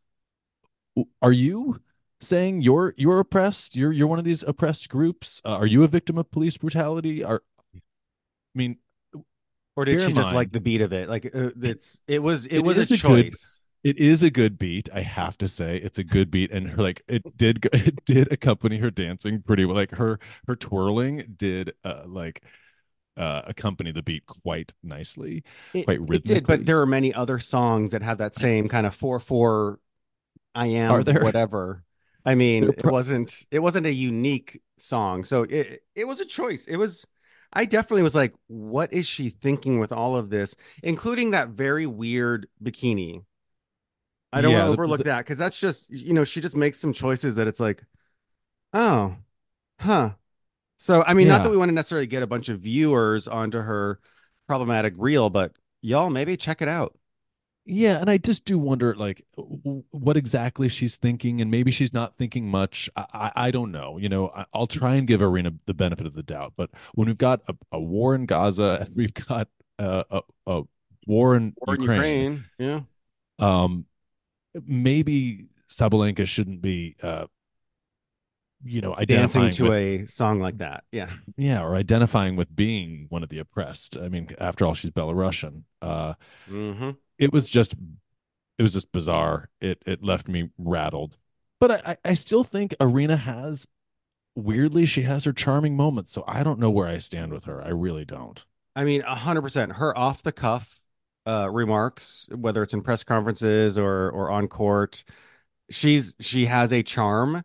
Speaker 2: Are you saying you're you're oppressed? You're you're one of these oppressed groups? Uh, are you a victim of police brutality? Are I mean,
Speaker 1: Or did
Speaker 2: bear
Speaker 1: she
Speaker 2: in
Speaker 1: just like
Speaker 2: mind,
Speaker 1: the beat of it? Like uh, it's it was it
Speaker 2: it
Speaker 1: was a
Speaker 2: is a good
Speaker 1: choice.
Speaker 2: it is a good beat. I have to say, it's a good beat, and her like it did it did accompany her dancing pretty well. Like her her twirling did uh, like uh, accompany the beat quite nicely,
Speaker 1: It
Speaker 2: quite
Speaker 1: it did, but
Speaker 2: rhythmically.
Speaker 1: there are many other songs that have that same kind of four four I
Speaker 2: Are
Speaker 1: am
Speaker 2: there?
Speaker 1: whatever. I mean,
Speaker 2: There
Speaker 1: it
Speaker 2: pro-
Speaker 1: wasn't it wasn't a unique song. So it it was a choice. It was I definitely was like, what is she thinking with all of this, including that very weird bikini. I don't want to
Speaker 2: yeah, the,
Speaker 1: overlook
Speaker 2: the,
Speaker 1: that because that's just, you know, she just makes some choices that it's like, oh, huh. So, I mean, not that
Speaker 2: yeah.
Speaker 1: we want to necessarily get a bunch of viewers onto her problematic reel, but y'all maybe check it out.
Speaker 2: Yeah, and I just do wonder, like, w- what exactly she's thinking, and maybe she's not thinking much. I, I, I don't know. You know, I, I'll try and give Arena the benefit of the doubt, but when we've got a, a war in Gaza and we've got uh, a, a war in
Speaker 1: Or in
Speaker 2: Ukraine,
Speaker 1: Ukraine. Yeah.
Speaker 2: um, maybe Sabalenka shouldn't be, uh, you know,
Speaker 1: Dancing
Speaker 2: identifying
Speaker 1: to
Speaker 2: with,
Speaker 1: a song like that. Yeah.
Speaker 2: yeah, or identifying with being one of the oppressed. I mean, after all, she's Belarusian. Uh,
Speaker 1: Hmm.
Speaker 2: it was just it was just bizarre. It it left me rattled. But I, I still think Arena has, weirdly, she has her charming moments. So I don't know where I stand with her. I really don't.
Speaker 1: I mean, a hundred percent. Her off the cuff uh, remarks, whether it's in press conferences or or on court, she's she has a charm.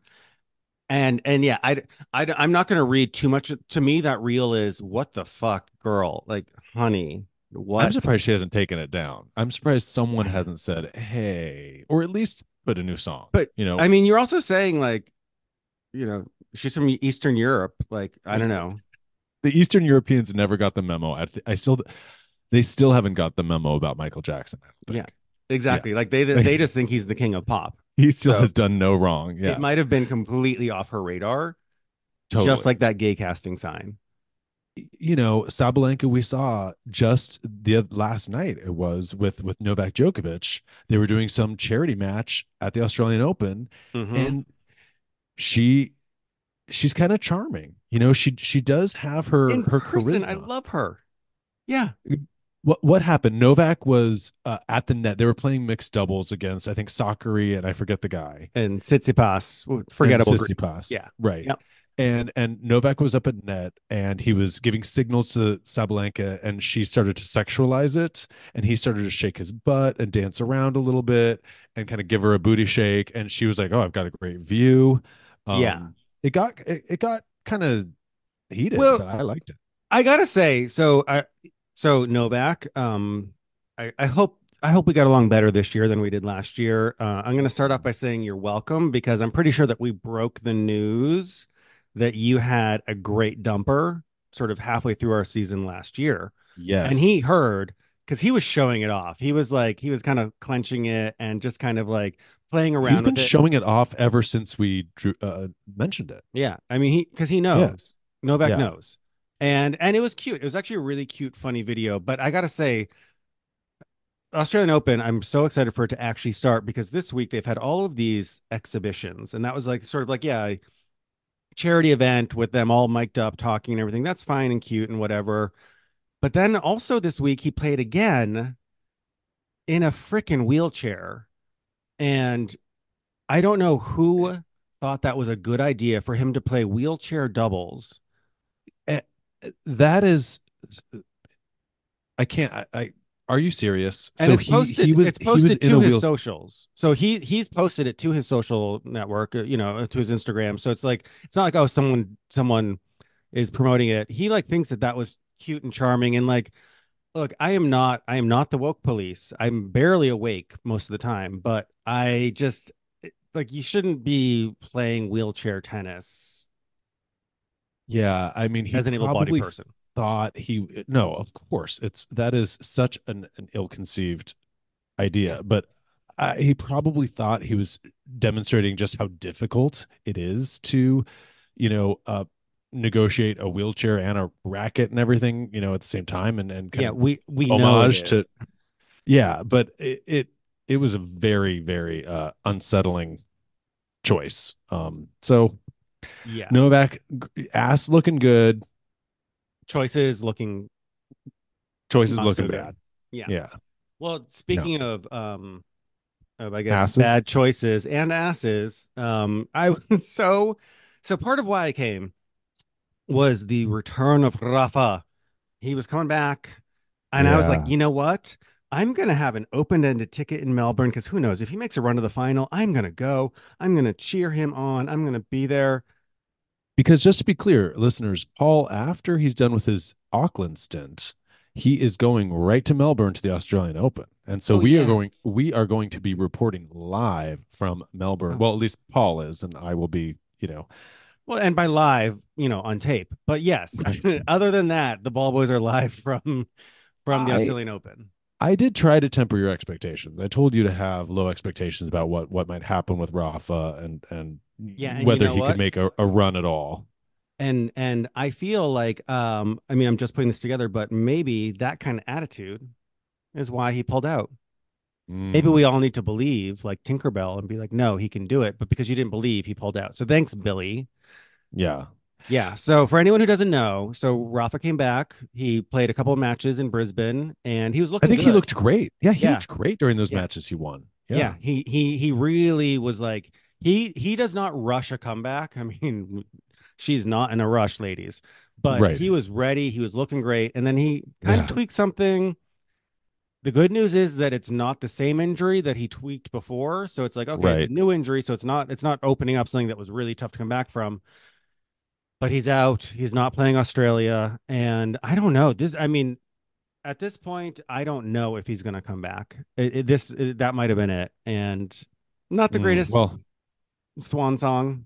Speaker 1: And and yeah, I, I I'm not going to read too much. To me, that reel is what the fuck, girl. Like, honey,
Speaker 2: I'm
Speaker 1: what?
Speaker 2: surprised she hasn't taken it down. I'm surprised someone hasn't said, hey, or at least put a new song.
Speaker 1: But
Speaker 2: You know,
Speaker 1: I mean, you're also saying like, you know, she's from Eastern Europe. Like, I don't know.
Speaker 2: the Eastern Europeans never got the memo. I, th- I still, they still haven't got the memo about Michael Jackson, I don't
Speaker 1: Yeah,
Speaker 2: think. Yeah.
Speaker 1: exactly. Like they they just think he's the king of pop.
Speaker 2: He still
Speaker 1: So
Speaker 2: has done no wrong.
Speaker 1: it
Speaker 2: Yeah,
Speaker 1: might have been completely off her radar, just
Speaker 2: totally.
Speaker 1: like that gay casting sign.
Speaker 2: You know, Sabalenka we saw just the last night. It was with with Novak Djokovic. They were doing some charity match at the Australian Open,
Speaker 1: Hmm.
Speaker 2: and she she's kind of charming. You know, she she does have her
Speaker 1: In
Speaker 2: her
Speaker 1: person, I
Speaker 2: charisma.
Speaker 1: love her. Yeah,
Speaker 2: What what happened? Novak was uh, at the net. They were playing mixed doubles against, I think, Sakari and I forget the guy,
Speaker 1: and Tsitsipas,
Speaker 2: and
Speaker 1: forgettable group.
Speaker 2: Tsitsipas.
Speaker 1: Yeah.
Speaker 2: Right.
Speaker 1: Yep.
Speaker 2: And and Novak was up at net and he was giving signals to Sabalenka and she started to sexualize it and he started to shake his butt and dance around a little bit and kind of give her a booty shake and she was like, "Oh, I've got a great view."
Speaker 1: Yeah.
Speaker 2: Um it got it, it got kind of heated,
Speaker 1: Well,
Speaker 2: but I liked it.
Speaker 1: I gotta say, so I so Novak, um, I, I hope I hope we got along better this year than we did last year. Uh, I'm gonna start off by saying you're welcome because I'm pretty sure that we broke the news that you had a great dumper sort of halfway through our season last year. And he
Speaker 2: Yes.
Speaker 1: heard because he was showing it off. He was like, he was kind of clenching it and just kind of like playing
Speaker 2: He's
Speaker 1: around
Speaker 2: been
Speaker 1: with it.
Speaker 2: showing it off ever since we drew uh, mentioned it.
Speaker 1: Yeah. I mean, he, because he
Speaker 2: Yeah.
Speaker 1: knows, Novak
Speaker 2: Yeah.
Speaker 1: knows. And, and it was cute. It was actually a really cute, funny video. But I got to say, Australian Open, I'm so excited for it to actually start because this week they've had all of these exhibitions. And that was like, sort of like, yeah, a charity event with them all mic'd up, talking and everything. That's fine and cute and whatever. But then also this week, he played again in a freaking wheelchair. And I don't know who. thought that was a good idea for him to play wheelchair doubles.
Speaker 2: Eh, that is, I can't. I, I Are you serious?
Speaker 1: And
Speaker 2: So
Speaker 1: it's
Speaker 2: he he
Speaker 1: posted
Speaker 2: was
Speaker 1: it's
Speaker 2: he was
Speaker 1: posted
Speaker 2: in
Speaker 1: to
Speaker 2: a
Speaker 1: his
Speaker 2: wheel.
Speaker 1: socials. So he he's posted it to his social network, uh, you know, to his Instagram. So it's like it's not like, oh, someone someone is promoting it. He like thinks that that was cute and charming. And like, look, I am not I am not the woke police. I'm barely awake most of the time, but I just like, you shouldn't be playing wheelchair tennis
Speaker 2: Yeah, I mean, he
Speaker 1: as an able-bodied
Speaker 2: probably
Speaker 1: person.
Speaker 2: thought he. No, of course, it's that is such an, an ill-conceived
Speaker 1: Yeah.
Speaker 2: idea, but uh, he probably thought he was demonstrating just how difficult it is to, you know, uh, negotiate a wheelchair and a racket and everything, you know, at the same time, and and kind
Speaker 1: Yeah,
Speaker 2: of
Speaker 1: we we know it
Speaker 2: homage to.
Speaker 1: is.
Speaker 2: Yeah, but it it, it was a very very uh, unsettling choice. Um, so
Speaker 1: Yeah.
Speaker 2: Novak ass looking good,
Speaker 1: Choices looking
Speaker 2: choices
Speaker 1: not
Speaker 2: looking
Speaker 1: so good.
Speaker 2: bad.
Speaker 1: Yeah.
Speaker 2: Yeah,
Speaker 1: Well,
Speaker 2: no
Speaker 1: speaking of um of I guess
Speaker 2: asses.
Speaker 1: bad choices and asses, um I was so so part of why I came was the return of Rafa. He was coming back, and I was like,
Speaker 2: Yeah,
Speaker 1: you know what? I'm gonna have an open-ended ticket in Melbourne because who knows if he makes a run to the final, I'm gonna go. I'm gonna cheer him on. I'm gonna be there.
Speaker 2: because just to be clear, listeners, Paul, after he's done with his Auckland stint, he is going right to Melbourne to the Australian Open. And so
Speaker 1: Oh
Speaker 2: we are
Speaker 1: yeah.
Speaker 2: going we are going to be reporting live from Melbourne.
Speaker 1: Oh.
Speaker 2: Well, at least Paul is, and I will be, you know.
Speaker 1: Well, and by live, you know, on tape. But yes, other than that, the Ball Boys are live from from the
Speaker 2: I
Speaker 1: Australian Open.
Speaker 2: I did try to temper your expectations. I told you to have low expectations about what what might happen with Rafa and and
Speaker 1: Yeah, and you
Speaker 2: whether
Speaker 1: know
Speaker 2: he could
Speaker 1: what?
Speaker 2: make a, a run at all.
Speaker 1: And and I feel like um I mean, I'm just putting this together, but maybe that kind of attitude is why he pulled out. Maybe we
Speaker 2: Mm,
Speaker 1: all need to believe like Tinkerbell and be like, no, he can do it. But because you didn't believe, he pulled out. So thanks, Billy.
Speaker 2: yeah.
Speaker 1: Yeah. So for anyone who doesn't know, so Rafa came back. He played a couple of matches in Brisbane and he was
Speaker 2: I
Speaker 1: looking
Speaker 2: think he
Speaker 1: good.
Speaker 2: looked great. Yeah, he
Speaker 1: Yeah.
Speaker 2: looked great during those
Speaker 1: Yeah.
Speaker 2: matches he won. Yeah.
Speaker 1: Yeah. He he he really was like he he does not rush a comeback. I mean, she's not in a rush, ladies. But
Speaker 2: Right.
Speaker 1: he was ready. He was looking great. And then he kind of
Speaker 2: Yeah.
Speaker 1: tweaked something. The good news is that it's not the same injury that he tweaked before. So it's like, okay, it's a
Speaker 2: Right.
Speaker 1: new injury. So it's not it's not opening up something that was really tough to come back from. But he's out. He's not playing Australia. And I don't know. This, I mean, at this point, I don't know if he's gonna come back. It, it, this it, that might have been it. And not the
Speaker 2: Mm,
Speaker 1: greatest
Speaker 2: well,
Speaker 1: swan song,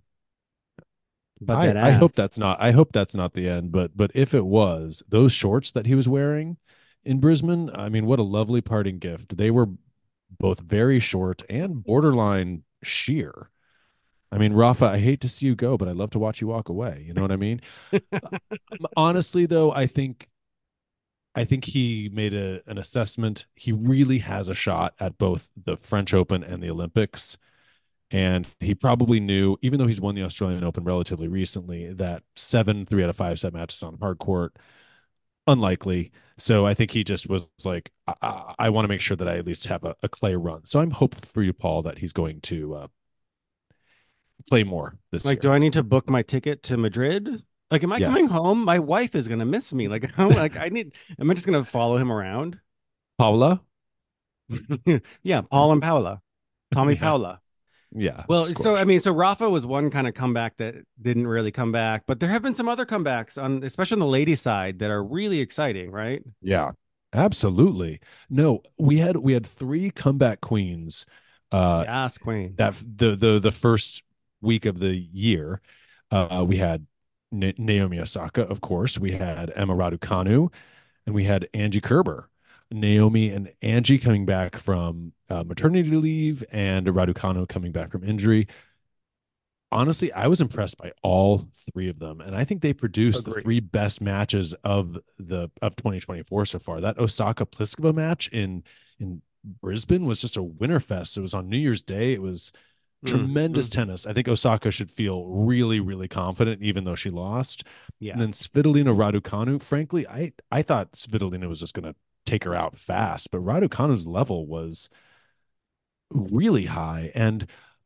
Speaker 1: but
Speaker 2: I
Speaker 1: that
Speaker 2: I hope
Speaker 1: ass.
Speaker 2: that's not I hope that's not the end, but but if it was, those shorts that he was wearing in Brisbane, I mean, what a lovely parting gift. They were both very short and borderline sheer. I mean, Rafa, I hate to see you go, but I'd love to watch you walk away. You know what I mean? Honestly, though, I think I think he made a, an assessment. He really has a shot at both the French Open and the Olympics. And he probably knew, even though he's won the Australian Open relatively recently, that seven three out of five set matches on hard court, unlikely. So I think he just was like, I, I, I want to make sure that I at least have a, a clay run. So I'm hopeful for you, Paul, that he's going to uh, play more this
Speaker 1: Like, do
Speaker 2: year.
Speaker 1: I need to book my ticket to Madrid? Like, am I coming
Speaker 2: Yes.
Speaker 1: home? My wife is gonna miss me. Like, how, like I need. Am I just gonna follow him around?
Speaker 2: Paula?
Speaker 1: Yeah, Paul and Paula, Tommy
Speaker 2: Yeah.
Speaker 1: Paula.
Speaker 2: Yeah,
Speaker 1: Well,
Speaker 2: of
Speaker 1: so I
Speaker 2: course.
Speaker 1: mean, so Rafa was one kind of comeback that didn't really come back, but there have been some other comebacks on, especially on the ladies' side, that are really exciting, right?
Speaker 2: Yeah, absolutely. No, we had we had three comeback queens uh
Speaker 1: Yes, Queen.
Speaker 2: that the the the first week of the year. Uh we had Na- Naomi Osaka, of course. We had Emma Raducanu, and we had Angie Kerber. Naomi and Angie coming back from uh, maternity leave, and Raducanu coming back from injury. Honestly, I was impressed by all three of them, and I think they produced the
Speaker 1: Agree.
Speaker 2: three best matches of the of twenty twenty-four so far. That Osaka Pliskova match in in Brisbane was just a winner fest. It was on New Year's Day. It was tremendous
Speaker 1: Mm-hmm.
Speaker 2: tennis. I think Osaka should feel really, really confident, even though she lost. And
Speaker 1: Yeah.
Speaker 2: then Svitolina Raducanu, frankly, I I thought Svitolina was just going to take her out fast, but Raducanu's level was really high. And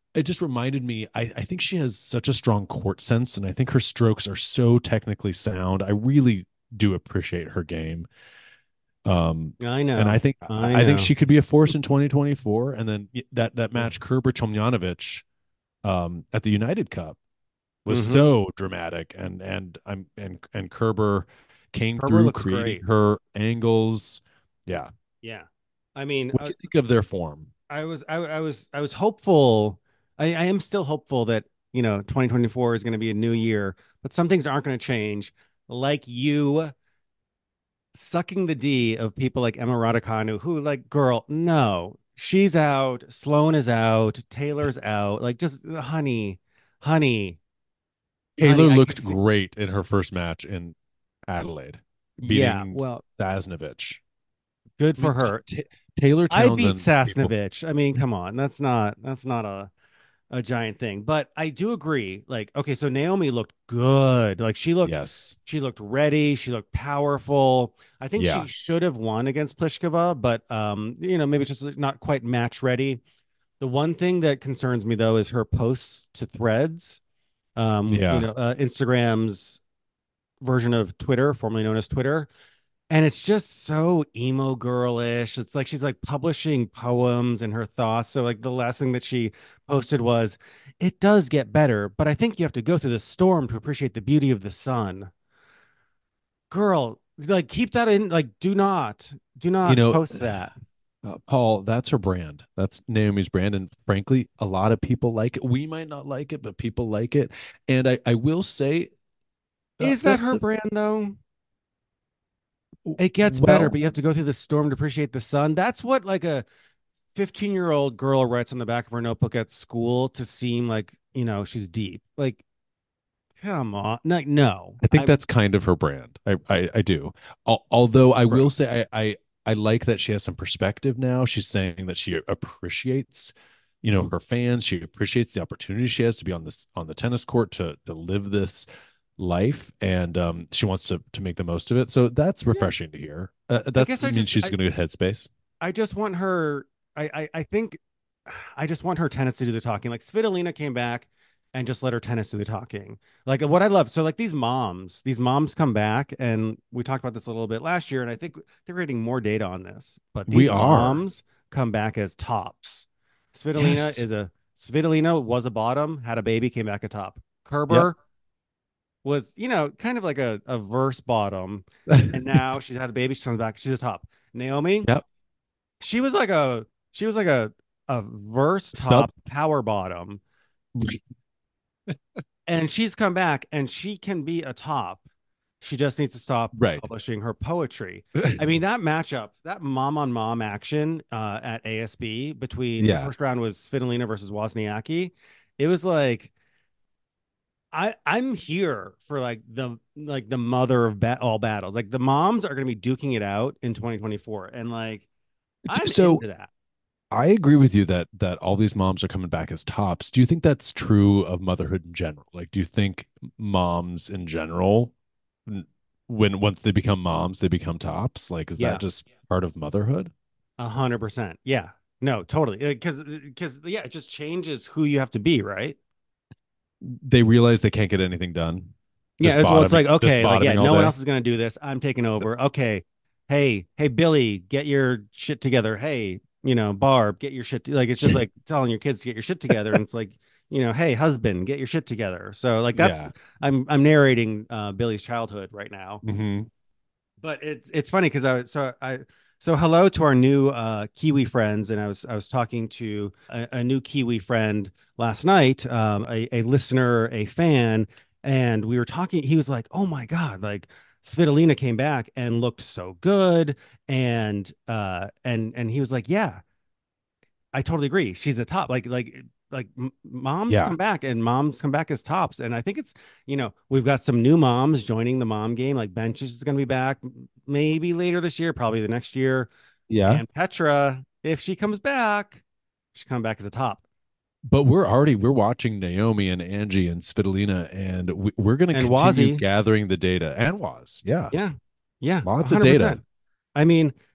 Speaker 2: it just reminded me. I, I think she has such a strong court sense, and I think her strokes are so technically sound. I really do appreciate her game. Um,
Speaker 1: I
Speaker 2: and I
Speaker 1: know.
Speaker 2: think
Speaker 1: I
Speaker 2: I think
Speaker 1: know.
Speaker 2: she could be a force in twenty twenty-four. And then that that match Kerber Tomljanovic um, at the United Cup was
Speaker 1: Mm-hmm.
Speaker 2: so dramatic, and and I'm and and Kerber came
Speaker 1: Kerber
Speaker 2: through
Speaker 1: looks
Speaker 2: creating
Speaker 1: great.
Speaker 2: her angles. Yeah.
Speaker 1: Yeah. I mean,
Speaker 2: What do
Speaker 1: uh,
Speaker 2: you think of their form?
Speaker 1: I was I, I was I was hopeful. I, I am still hopeful that, you know, twenty twenty-four is going to be a new year, but some things aren't going to change. Like you sucking the D of people like Emma Raducanu, who like, girl, no, she's out, Sloan is out, Taylor's out. Like, just honey, honey, honey,
Speaker 2: Taylor
Speaker 1: I can
Speaker 2: looked
Speaker 1: see.
Speaker 2: great in her first match in Adelaide,
Speaker 1: Yeah,
Speaker 2: beating
Speaker 1: well,
Speaker 2: Sasnovich.
Speaker 1: good
Speaker 2: I
Speaker 1: for
Speaker 2: mean, Ta
Speaker 1: her.
Speaker 2: Ta Taylor
Speaker 1: I beat
Speaker 2: Townsend. People,
Speaker 1: Sasnovich. I mean, come on, that's not that's not a a giant thing. But I do agree. Like, okay, so Naomi looked good. Like she looked
Speaker 2: yes,
Speaker 1: she looked ready. She looked powerful. I think she
Speaker 2: yeah,
Speaker 1: should have won against Pliskova, but um, you know, maybe just not quite match ready. The one thing that concerns me though is her posts to threads. Um, you
Speaker 2: yeah.
Speaker 1: know, uh, Instagram's version of Twitter, formerly known as Twitter. And it's just so emo girlish. It's like she's like publishing poems and her thoughts. So like the last thing that she posted was, "It does get better, but I think you have to go through the storm to appreciate the beauty of the sun." Girl, like keep that in. Like, do not, do
Speaker 2: You
Speaker 1: not
Speaker 2: know,
Speaker 1: post that.
Speaker 2: uh, Paul, that's her brand. That's Naomi's brand, and frankly, a lot of people like it. We might not like it, but people like it. And I, I will say, uh,
Speaker 1: Is that
Speaker 2: the,
Speaker 1: her
Speaker 2: the
Speaker 1: brand though? It gets better,
Speaker 2: well,
Speaker 1: but you have to go through the storm to appreciate the sun. That's what like a fifteen year old girl writes on the back of her notebook at school to seem like, you know, she's deep. Like, come on. Like, no,
Speaker 2: I think
Speaker 1: I'm
Speaker 2: that's kind of her brand. I, I, I do. Al although I will
Speaker 1: gross.
Speaker 2: say, I, I, I like that she has some perspective now. She's saying that she appreciates, you know, her fans. She appreciates the opportunity she has to be on this on the tennis court to to live this life, and um, she wants to to make the most of it. So that's
Speaker 1: Yeah.
Speaker 2: refreshing to hear. Uh,
Speaker 1: I
Speaker 2: that's
Speaker 1: guess I
Speaker 2: means
Speaker 1: just,
Speaker 2: she's
Speaker 1: I,
Speaker 2: going to get headspace.
Speaker 1: I just want her, I, I, I think I just want her tennis to do the talking. Like Svitolina came back and just let her tennis do the talking. Like what I love. So like these moms, these moms come back, and we talked about this a little bit last year, and I think they're getting more data on this. But
Speaker 2: We
Speaker 1: these
Speaker 2: are.
Speaker 1: moms come back as tops. Svitolina
Speaker 2: Yes.
Speaker 1: is a Svitolina was a bottom, had a baby, came back a top.
Speaker 2: Yep.
Speaker 1: Kerber was, you know, kind of like a, a verse bottom, and now she's had a baby, she comes back, she's a top. Naomi,
Speaker 2: Yep.
Speaker 1: she was like a she was like a a verse
Speaker 2: Sub.
Speaker 1: top power bottom, and she's come back and she can be a top. She just needs to stop
Speaker 2: Right.
Speaker 1: publishing her poetry. I mean, that matchup, that mom on mom action uh, at A S B between the
Speaker 2: Yeah.
Speaker 1: first round was Svitolina versus Wozniacki. It was like I I'm here for like the like the mother of ba- all battles. Like the moms are going to be duking it out in twenty twenty-four, and like I'm
Speaker 2: So
Speaker 1: into that.
Speaker 2: I agree with you that that all these moms are coming back as tops. Do you think that's true of motherhood in general? Like, do you think moms in general, when once they become moms, they become tops? Like, is that
Speaker 1: Yeah.
Speaker 2: just part of motherhood?
Speaker 1: A hundred percent. Yeah. No, totally. Because because yeah, it just changes who you have to be, right?
Speaker 2: They realize they can't get anything done, just
Speaker 1: Yeah. It's, well, it's
Speaker 2: bottoming,
Speaker 1: like
Speaker 2: just
Speaker 1: okay, like yeah,
Speaker 2: bottoming all
Speaker 1: no one
Speaker 2: day.
Speaker 1: else is gonna do this. I'm taking over. Okay. Hey, hey, Billy, get your shit together. Hey, you know, Barb, get your shit. To-" Like it's just like telling your kids to get your shit together, and it's like, you know, hey, husband, get your shit together. So like that's
Speaker 2: Yeah.
Speaker 1: I'm I'm narrating uh, Billy's childhood right now.
Speaker 2: Hmm.
Speaker 1: But it's it's funny because I so I so hello to our new uh, Kiwi friends, and I was I was talking to a, a new Kiwi friend last night, um, a, a listener, a fan, and we were talking. He was like, "Oh my God, like Svitolina came back and looked so good," and uh, and and he was like, "Yeah, I totally agree. She's a top. Like like like m- moms
Speaker 2: Yeah.
Speaker 1: come back and moms come back as tops. And I think it's, you know, we've got some new moms joining the mom game. Like Benches is going to be back maybe later this year, probably the next year.
Speaker 2: Yeah.
Speaker 1: And Petra, if she comes back, she come back as a top.
Speaker 2: But we're already we're watching Naomi and Angie and Svitolina, and we, we're going to
Speaker 1: And
Speaker 2: continue
Speaker 1: Wazi,
Speaker 2: gathering the data. And was, yeah,
Speaker 1: yeah, yeah,
Speaker 2: lots of data.
Speaker 1: one hundred percent. I mean,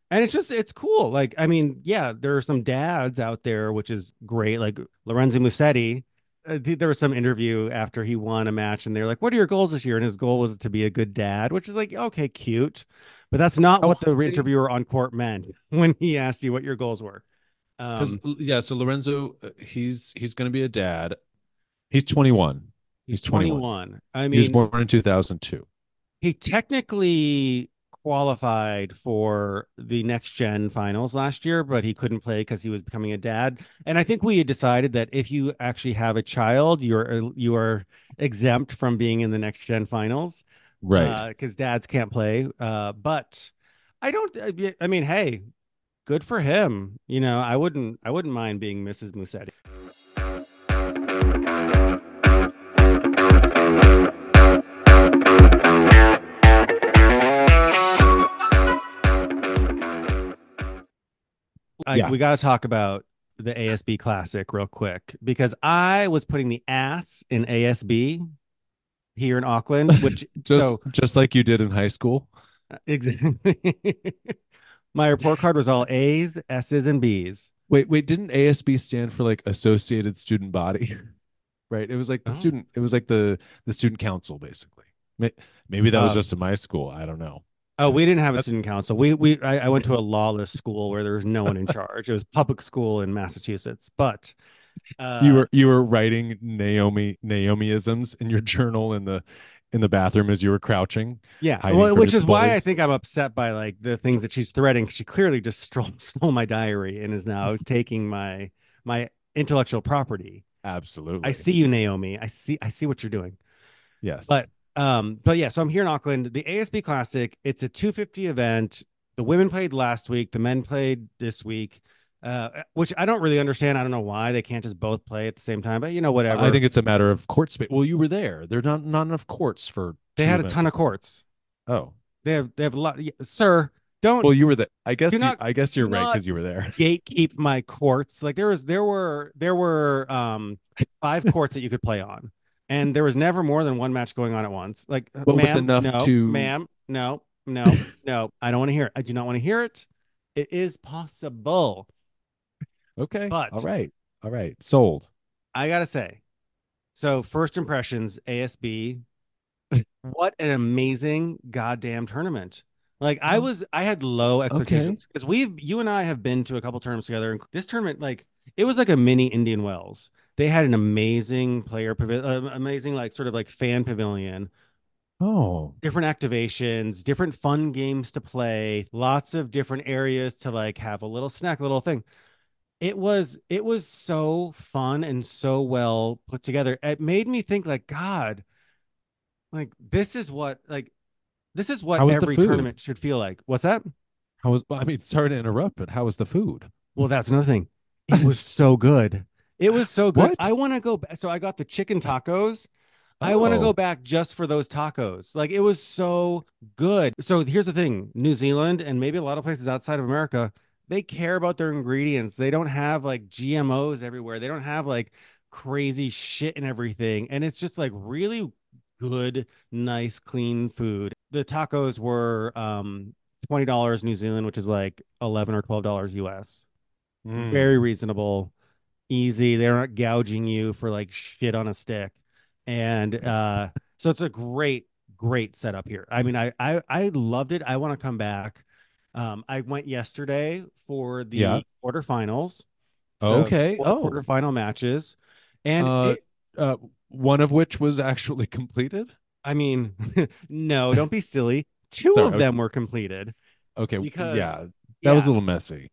Speaker 1: And it's just it's cool. Like, I mean, yeah, there are some dads out there, which is great. Like Lorenzo Musetti. Uh, th- there was some interview after he won a match, and they're like, "What are your goals this year?" And his goal was to be a good dad, which is like, okay, cute, but that's not
Speaker 2: How
Speaker 1: what
Speaker 2: old
Speaker 1: the
Speaker 2: is he?
Speaker 1: interviewer on court meant when he asked you what your goals were.
Speaker 2: Because
Speaker 1: Um,
Speaker 2: yeah, so Lorenzo, uh, he's he's going to be a dad. He's twenty-one.
Speaker 1: he's
Speaker 2: He's twenty-one.
Speaker 1: twenty-one. I
Speaker 2: He was
Speaker 1: mean,
Speaker 2: born in two thousand two.
Speaker 1: he technically qualified for the next gen finals last year, but he couldn't play because he was becoming a dad. And I think we had decided that if you actually have a child, you're you are exempt from being in the next gen finals
Speaker 2: Right.
Speaker 1: uh, because dads can't play. Uh, but I don't. I mean, hey, good for him. You know, I wouldn't. I wouldn't mind being missus Musetti. I,
Speaker 2: Yeah.
Speaker 1: we got to talk about the A S B Classic real quick because I was putting the ass in A S B here in Auckland, which
Speaker 2: just
Speaker 1: so
Speaker 2: just like you did in high school.
Speaker 1: exactly. My report card was all A's, S's, and B's.
Speaker 2: Wait, wait, didn't A S B stand for like Associated Student Body? Right. It was like the
Speaker 1: Oh,
Speaker 2: student, it was like the the student council, basically. Maybe that was
Speaker 1: um,
Speaker 2: just in my school. I don't know.
Speaker 1: oh, we didn't have a
Speaker 2: That,
Speaker 1: student council. We we I, I went to a lawless school where there was no one in charge. It was public school in Massachusetts, but
Speaker 2: you
Speaker 1: uh,
Speaker 2: were you were writing Naomi Naomiisms in your journal in the in the bathroom as you were crouching,
Speaker 1: yeah,
Speaker 2: hiding
Speaker 1: well,
Speaker 2: from
Speaker 1: which
Speaker 2: the
Speaker 1: is why I
Speaker 2: bullies.
Speaker 1: think I'm upset by like the things that she's threading. She clearly just stole, stole my diary and is now taking my my intellectual property. I
Speaker 2: Absolutely.
Speaker 1: see you, Naomi. I see I see what you're doing.
Speaker 2: Yes.
Speaker 1: But um, but yeah, so I'm here in Auckland. The A S B Classic, it's a two fifty event. The women played last week, the men played this week. Uh, which I don't really understand. I don't know why they can't just both play at the same time, but you know,
Speaker 2: I
Speaker 1: whatever.
Speaker 2: think it's a matter of court space. Well, you were there. There's not not enough courts for
Speaker 1: They
Speaker 2: two
Speaker 1: had a
Speaker 2: events
Speaker 1: ton
Speaker 2: at
Speaker 1: of
Speaker 2: the same.
Speaker 1: courts.
Speaker 2: Oh.
Speaker 1: They have they have a lot. Yeah, sir, don't
Speaker 2: Well, you were there. I
Speaker 1: do
Speaker 2: guess you
Speaker 1: not
Speaker 2: I guess
Speaker 1: do
Speaker 2: you're right
Speaker 1: not
Speaker 2: because you were there.
Speaker 1: gatekeep my courts. Like there was there were there were um five courts that you could play on. And there was never more than one match going on at once. Like, uh,
Speaker 2: Well, with
Speaker 1: ma'am,
Speaker 2: enough
Speaker 1: no,
Speaker 2: to
Speaker 1: ma'am, no, no, no. I don't want to hear it. I do not want to hear it. It is possible.
Speaker 2: Okay. All
Speaker 1: But
Speaker 2: right. All right. Sold.
Speaker 1: I gotta say, so first impressions, A S B, what an amazing goddamn tournament. Like I was I had low
Speaker 2: Okay.
Speaker 1: expectations because we've you and I have been to a couple tournaments together. And this tournament, like it was like a mini Indian Wells. They had an amazing player pavilion, uh, amazing like sort of like fan pavilion,
Speaker 2: Oh.
Speaker 1: different activations, different fun games to play, lots of different areas to like have a little snack, a little thing. It was it was so fun and so well put together. It made me think like God, like this is what like this is what
Speaker 2: How was the
Speaker 1: every
Speaker 2: food?
Speaker 1: tournament should feel like. What's that?
Speaker 2: How was I mean, sorry to interrupt, but how was the food?
Speaker 1: Well, that's another thing. It was so good. It was so good. I
Speaker 2: What?
Speaker 1: want to go back. So I got the chicken tacos. I want to go
Speaker 2: Oh.
Speaker 1: back just for those tacos. Like it was so good. So here's the thing, New Zealand and maybe a lot of places outside of America, they care about their ingredients. They don't have like G M Os everywhere. They don't have like crazy shit and everything. And it's just like really good, nice, clean food. The tacos were um twenty dollars New Zealand, which is like eleven or twelve dollars U S. Very
Speaker 2: Mm.
Speaker 1: reasonable, easy. They're not gouging you for like shit on a stick. And uh so it's a great, great setup here. I mean, I I, I loved it. I want to come back. Um, I went yesterday for
Speaker 2: Yeah.
Speaker 1: the quarterfinals. So
Speaker 2: Okay.
Speaker 1: four
Speaker 2: Oh.
Speaker 1: quarterfinal matches. And
Speaker 2: Uh
Speaker 1: it
Speaker 2: uh one of which was actually completed.
Speaker 1: I mean, no, don't be silly. Two
Speaker 2: Sorry.
Speaker 1: of
Speaker 2: Okay.
Speaker 1: them were completed
Speaker 2: Okay.
Speaker 1: because
Speaker 2: Yeah. That was a
Speaker 1: yeah,
Speaker 2: little messy.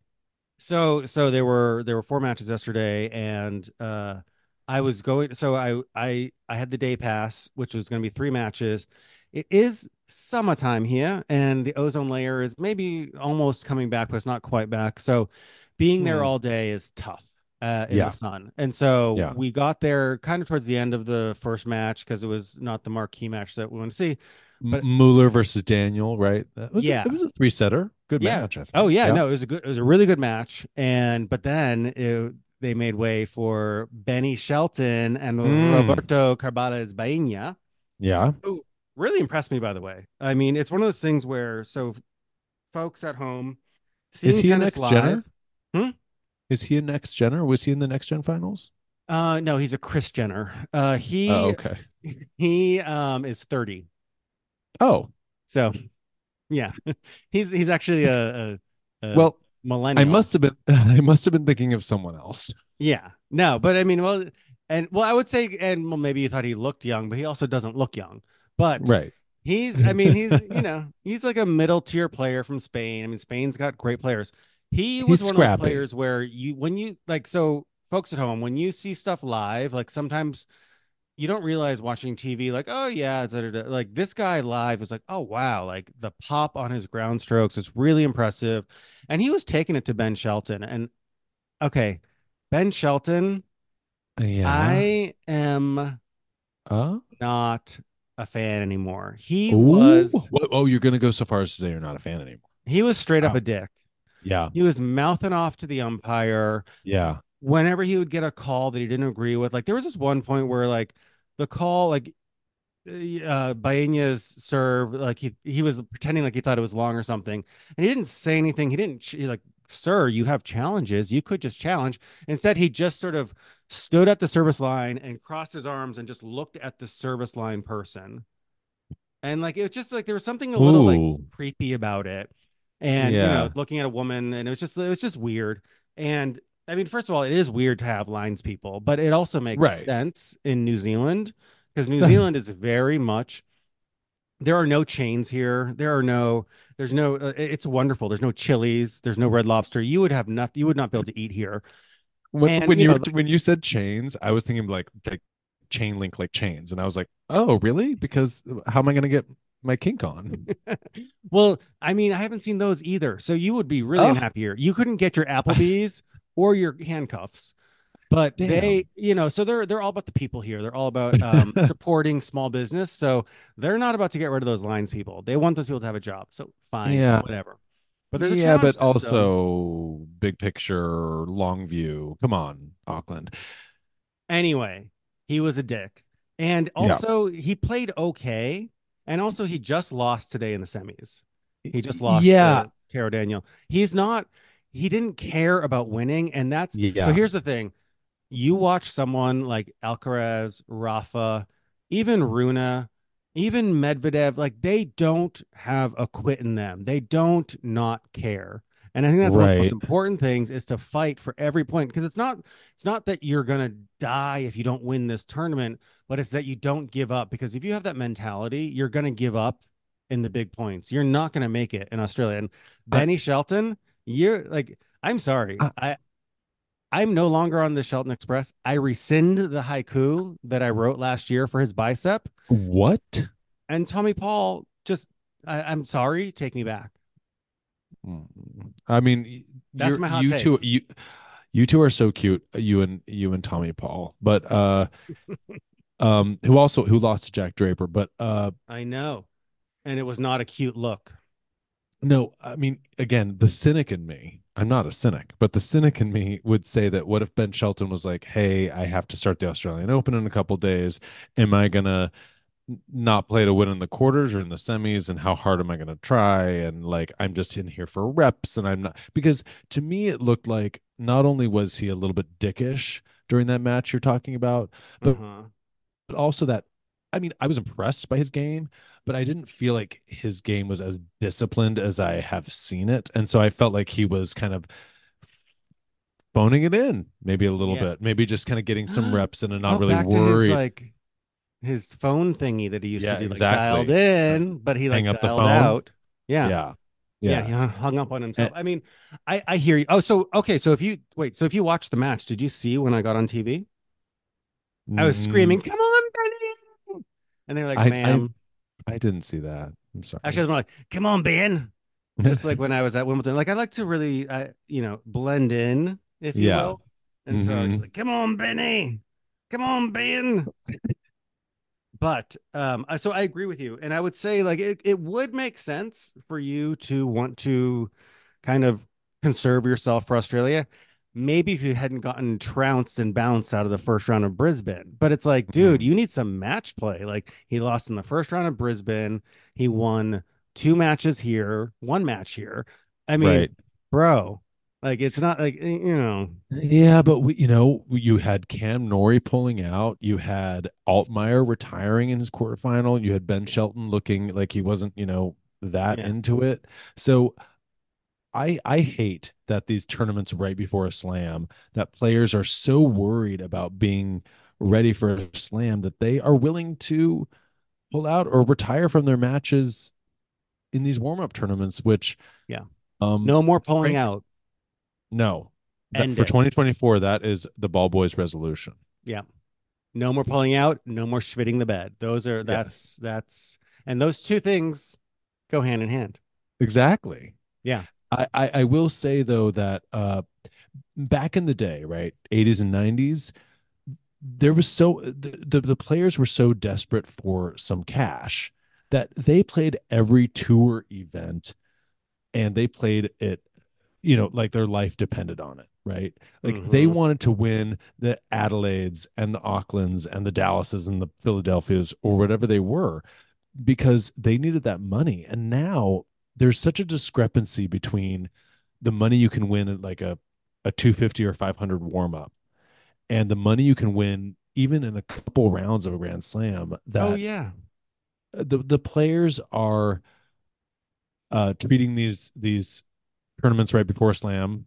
Speaker 1: so so there were there were four matches yesterday, and uh, I was going. So I I I had the day pass, which was going to be three matches. It is summertime here, and the ozone layer is maybe almost coming back, but it's not quite back. So being there
Speaker 2: Hmm.
Speaker 1: all day is tough uh, in the
Speaker 2: Yeah.
Speaker 1: sun. And so
Speaker 2: Yeah.
Speaker 1: we got there kind of towards the end of the first match because it was not the marquee match that we want to see.
Speaker 2: M-
Speaker 1: But
Speaker 2: Mueller versus Daniel, right? That was a, it
Speaker 1: yeah,
Speaker 2: was a three setter. Good
Speaker 1: yeah.
Speaker 2: match, I
Speaker 1: Oh
Speaker 2: thought.
Speaker 1: yeah,
Speaker 2: Yeah.
Speaker 1: no, it was a good it was a really good match. And but then it, they made way for Benny Shelton and
Speaker 2: Mm.
Speaker 1: Roberto Carbales Baena,
Speaker 2: Yeah.
Speaker 1: who really impressed me by the way. I mean, it's one of those things where so folks at home,
Speaker 2: Is
Speaker 1: seeing
Speaker 2: he a
Speaker 1: tennis
Speaker 2: next
Speaker 1: live.
Speaker 2: gener?
Speaker 1: Hmm?
Speaker 2: Is he a next gener? Was he in the next gen finals?
Speaker 1: Uh, no, he's a Chris Jenner. Uh,
Speaker 2: Oh,
Speaker 1: he
Speaker 2: okay.
Speaker 1: he um is thirty.
Speaker 2: Oh,
Speaker 1: So yeah, he's he's actually a, a, a
Speaker 2: well, I
Speaker 1: millennial.
Speaker 2: must have been I must have been thinking of someone else.
Speaker 1: Yeah, no, but I mean, well, and well, I would say, and well, maybe you thought he looked young, but he also doesn't look young. But
Speaker 2: Right.
Speaker 1: he's, I mean, he's, you know, he's like a middle tier player from Spain. I mean, Spain's got great players. He was
Speaker 2: He's
Speaker 1: one of those
Speaker 2: scrappy.
Speaker 1: players where you, when you like, so folks at home, when you see stuff live, like sometimes you don't realize watching T V, like, oh yeah, da, da, da. Like this guy live is like, oh wow, like the pop on his ground strokes is really impressive, and he was taking it to Ben Shelton, and okay, Ben Shelton,
Speaker 2: Yeah.
Speaker 1: I am
Speaker 2: Uh
Speaker 1: not a fan anymore. He
Speaker 2: oh.
Speaker 1: was
Speaker 2: What, oh, you're gonna go so far as to say you're not a fan anymore.
Speaker 1: he was straight up
Speaker 2: Wow.
Speaker 1: a dick.
Speaker 2: Yeah.
Speaker 1: He was mouthing off to the umpire
Speaker 2: Yeah.
Speaker 1: whenever he would get a call that he didn't agree with. Like there was this one point where like the call, like uh Baena's serve, like he he was pretending like he thought it was long or something, and he didn't say anything. He didn't ch- like, sir, you have challenges. You could just challenge. Instead, he just sort of stood at the service line and crossed his arms and just looked at the service line person. And like it was just like there was something a little like
Speaker 2: Ooh.
Speaker 1: creepy about it. And you know,
Speaker 2: Yeah.
Speaker 1: looking at a woman, and it was just it was just weird. And I mean, first of all, it is weird to have lines people, but it also makes
Speaker 2: Right.
Speaker 1: sense in New Zealand because New Zealand is very much, there are no chains here. There are no, there's no, uh, it's wonderful. There's no Chili's. There's no Red Lobster. You would have nothing, you would not be able to eat here.
Speaker 2: when,
Speaker 1: And,
Speaker 2: when
Speaker 1: you
Speaker 2: you
Speaker 1: know,
Speaker 2: were
Speaker 1: like,
Speaker 2: when you said chains, I was thinking like like chain link like chains, and I was like, oh, really? Because how am I gonna get my kink on?
Speaker 1: well, I mean, I haven't seen those either. So you would be really
Speaker 2: Oh,
Speaker 1: unhappy here. You couldn't get your Applebee's or your handcuffs. But they,
Speaker 2: damn.
Speaker 1: you know, so they're they're all about the people here. They're all about um, supporting small business. So they're not about to get rid of those lines people. They want those people to have a job. So fine,
Speaker 2: Yeah.
Speaker 1: whatever. But there's a
Speaker 2: Yeah,
Speaker 1: challenge
Speaker 2: but
Speaker 1: system.
Speaker 2: also big picture, long view. Come on, Auckland.
Speaker 1: Anyway, he was a dick. And
Speaker 2: Yeah.
Speaker 1: also, he played okay. And also, he just lost today in the semis. He just lost
Speaker 2: Yeah.
Speaker 1: to Taro Daniel. He's not, he didn't care about winning. And that's, so
Speaker 2: Yeah.
Speaker 1: here's the thing, you watch someone like Alcaraz, Rafa, even Runa, even Medvedev, like they don't have a quit in them. They don't not care. And I think that's one of the most
Speaker 2: Right.
Speaker 1: important things is to fight for every point, because it's not it's not that you're going to die if you don't win this tournament, but it's that you don't give up, because if you have that mentality, you're going to give up in the big points. You're not going to make it in Australia. And
Speaker 2: I,
Speaker 1: Benny Shelton, you're like, I'm sorry.
Speaker 2: I
Speaker 1: I I'm no longer on the Shelton Express. I rescind the haiku that I wrote last year for his bicep.
Speaker 2: what?
Speaker 1: And Tommy Paul, just, I, I'm sorry, take me back.
Speaker 2: Mm. I mean,
Speaker 1: That's
Speaker 2: you're
Speaker 1: my hot
Speaker 2: you
Speaker 1: take.
Speaker 2: two you you two are so cute, you and you and Tommy Paul. But uh um who also who lost to Jack Draper, but uh
Speaker 1: I know. And it was not a cute look.
Speaker 2: no, I mean, again, the cynic in me, I'm not a cynic, but the cynic in me would say that what if Ben Shelton was like, hey, I have to start the Australian Open in a couple days. Am I going to not play to win in the quarters or in the semis? And how hard am I going to try? And like, I'm just in here for reps. And I'm not, because to me, it looked like not only was he a little bit dickish during that match you're talking about, but
Speaker 1: Uh-huh.
Speaker 2: but also that I mean, I was impressed by his game, but I didn't feel like his game was as disciplined as I have seen it. And so I felt like he was kind of phoning it in, maybe a little
Speaker 1: Yeah.
Speaker 2: bit, maybe just kind of getting some reps in and not
Speaker 1: Oh,
Speaker 2: really
Speaker 1: back to his
Speaker 2: worried.
Speaker 1: like his phone thingy that he used to
Speaker 2: Yeah,
Speaker 1: do, like dialed
Speaker 2: exactly. Right.
Speaker 1: in, but he
Speaker 2: Hang
Speaker 1: like
Speaker 2: up the
Speaker 1: dialed
Speaker 2: phone.
Speaker 1: out. Yeah.
Speaker 2: Yeah.
Speaker 1: Yeah,
Speaker 2: Yeah.
Speaker 1: he hung up on
Speaker 2: And,
Speaker 1: himself. I mean, I I hear you. Oh, so okay, so if you wait, so if you watched the match, did you see when I got on T V? I was
Speaker 2: mm,
Speaker 1: screaming, "Come on, Benny!" And they were like,
Speaker 2: I I
Speaker 1: "Ma'am."
Speaker 2: I didn't see that. I'm
Speaker 1: Actually, I
Speaker 2: sorry.
Speaker 1: was more like, "Come on, Ben." Just like when I was at Wimbledon. Like I like to really, uh, you know, blend in, if you
Speaker 2: Yeah.
Speaker 1: will. And so I was just
Speaker 2: Hmm.
Speaker 1: like, "Come on, Benny. Come on, Ben." But um, uh, so I agree with you, and I would say like it, it would make sense for you to want to kind of conserve yourself for Australia. Maybe if you hadn't gotten trounced and bounced out of the first round of Brisbane, but it's like, dude, you need some match play. Like he lost in the first round of Brisbane, he won two matches here, one match here. I mean,
Speaker 2: Right.
Speaker 1: bro. Like it's not like eh, you know,
Speaker 2: Yeah, but we, you know, you had Cam Norrie pulling out, you had Altmaier retiring in his quarterfinal, you had Ben Shelton looking like he wasn't, you know, that
Speaker 1: yeah,
Speaker 2: into it. So I I hate that these tournaments right before a slam, that players are so worried about being ready for a slam that they are willing to pull out or retire from their matches in these warm-up tournaments, which
Speaker 1: yeah.
Speaker 2: um
Speaker 1: No more pulling
Speaker 2: Frank,
Speaker 1: out.
Speaker 2: no. That
Speaker 1: End
Speaker 2: for
Speaker 1: it.
Speaker 2: twenty twenty-four, that is the ball boys resolution.
Speaker 1: Yeah. No more pulling out. No more schwitting the bed. Those are
Speaker 2: Yes.
Speaker 1: that's that's and those two things go hand in hand.
Speaker 2: Exactly.
Speaker 1: Yeah.
Speaker 2: I, I, I will say though that uh back in the day, right, eighties and nineties, there was so the, the the players were so desperate for some cash that they played every tour event and they played it, you know, like their life depended on it, right? Like they
Speaker 1: Mm-hmm.
Speaker 2: wanted to win the Adelaides and the Aucklands and the Dallases and the Philadelphias or whatever they were because they needed that money. And now there's such a discrepancy between the money you can win at like a a two fifty or five hundred warm up and the money you can win even in a couple rounds of a grand slam
Speaker 1: Oh
Speaker 2: that
Speaker 1: yeah.
Speaker 2: the the players are uh treating these these tournaments right before slam,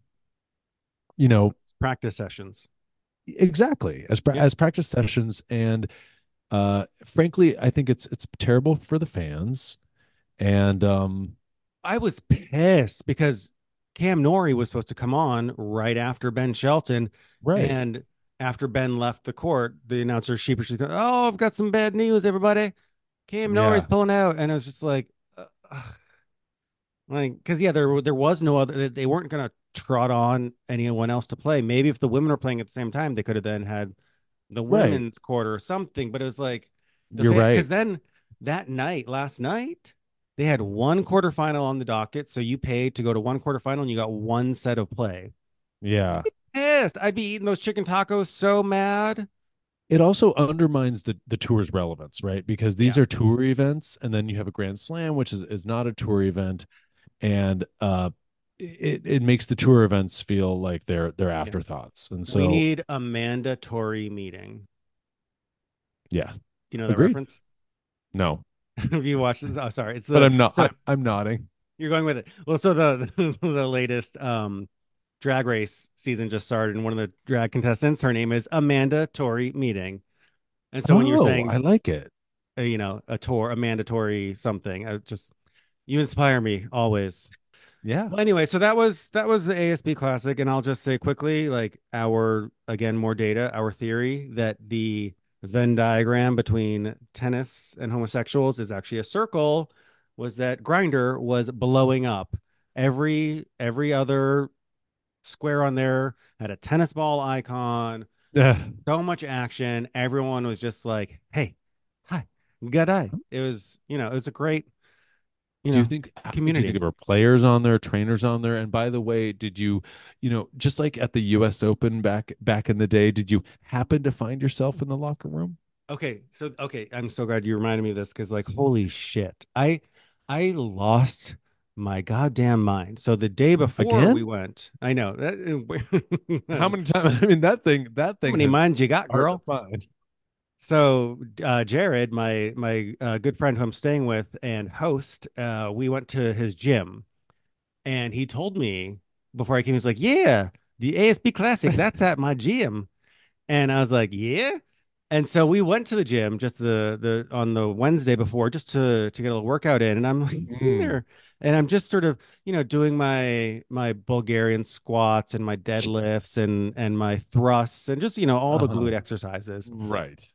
Speaker 2: you know,
Speaker 1: Practice sessions.
Speaker 2: exactly as
Speaker 1: Yep.
Speaker 2: as practice sessions. And uh frankly I think it's it's terrible for the fans. And um
Speaker 1: I was pissed because Cam Norrie was supposed to come on right after Ben Shelton.
Speaker 2: right.
Speaker 1: And after Ben left the court, the announcer sheepishly goes, "Oh, I've got some bad news, everybody. Cam Norrie's
Speaker 2: Yeah.
Speaker 1: pulling out." And I was just like, uh, ugh. Like, because yeah, there there was no other. They weren't gonna trot on anyone else to play. Maybe if the women were playing at the same time, they could have then had the
Speaker 2: Right.
Speaker 1: women's quarter or something. But it was like the
Speaker 2: You're
Speaker 1: fan because
Speaker 2: right.
Speaker 1: then that night, last night, they had one quarterfinal on the docket. So you paid to go to one quarterfinal and you got one set of play.
Speaker 2: Yeah.
Speaker 1: Pissed. I'd be eating those chicken tacos so mad.
Speaker 2: It also undermines the the tour's relevance, right? Because these
Speaker 1: Yeah.
Speaker 2: are tour events, and then you have a Grand Slam, which is is not a tour event, and uh, it it makes the tour events feel like they're they're
Speaker 1: Yeah.
Speaker 2: afterthoughts. And
Speaker 1: We
Speaker 2: so,
Speaker 1: need a mandatory meeting.
Speaker 2: yeah,
Speaker 1: Do you know that
Speaker 2: agreed.
Speaker 1: reference?
Speaker 2: No,
Speaker 1: Have you watched this? Oh, sorry. It's
Speaker 2: but
Speaker 1: the
Speaker 2: I'm not.
Speaker 1: so
Speaker 2: I'm I'm nodding.
Speaker 1: you're going with it. Well, so the the latest um drag race season just started, and one of the drag contestants, her name is Amanda Tori Meeting. And so when you're
Speaker 2: Oh, I
Speaker 1: saying,
Speaker 2: like it.
Speaker 1: uh, you know, a tour, a mandatory something, I just you inspire me always.
Speaker 2: Yeah.
Speaker 1: Well, anyway, so that was that was the A S B Classic, and I'll just say quickly, like our again more data, our theory that the Venn diagram between tennis and homosexuals is actually a circle, was that Grinder was blowing up. Every every other square on there had a tennis ball icon,
Speaker 2: Yeah.
Speaker 1: so much action. Everyone was just like, "Hey, hi, good eye." It was, you know, it was a great, you
Speaker 2: Do you
Speaker 1: know,
Speaker 2: think do you think
Speaker 1: community.
Speaker 2: there were players on there, trainers on there? And by the way, did you, you know, just like at the U S Open back back in the day, did you happen to find yourself in the locker room
Speaker 1: Okay, so okay, I'm so glad you reminded me of this because like holy shit. I I lost my goddamn mind. So the day before we
Speaker 2: again?
Speaker 1: went, I know that
Speaker 2: How many times? I mean, that thing that
Speaker 1: how
Speaker 2: thing
Speaker 1: many
Speaker 2: has
Speaker 1: minds you got,
Speaker 2: hard to
Speaker 1: girl?
Speaker 2: find.
Speaker 1: So uh Jared, my my uh, good friend who I'm staying with and host, uh we went to his gym and he told me before I came, he's like, "Yeah, the A S B Classic, that's at my gym." And I was like, "Yeah." And so we went to the gym just the the on the Wednesday before just to to get a little workout in. And I'm like sitting
Speaker 2: Mm.
Speaker 1: there and I'm just sort of, you know, doing my my Bulgarian squats and my deadlifts and and my thrusts and just, you know, all the
Speaker 2: Uh-huh.
Speaker 1: glute exercises.
Speaker 2: Right.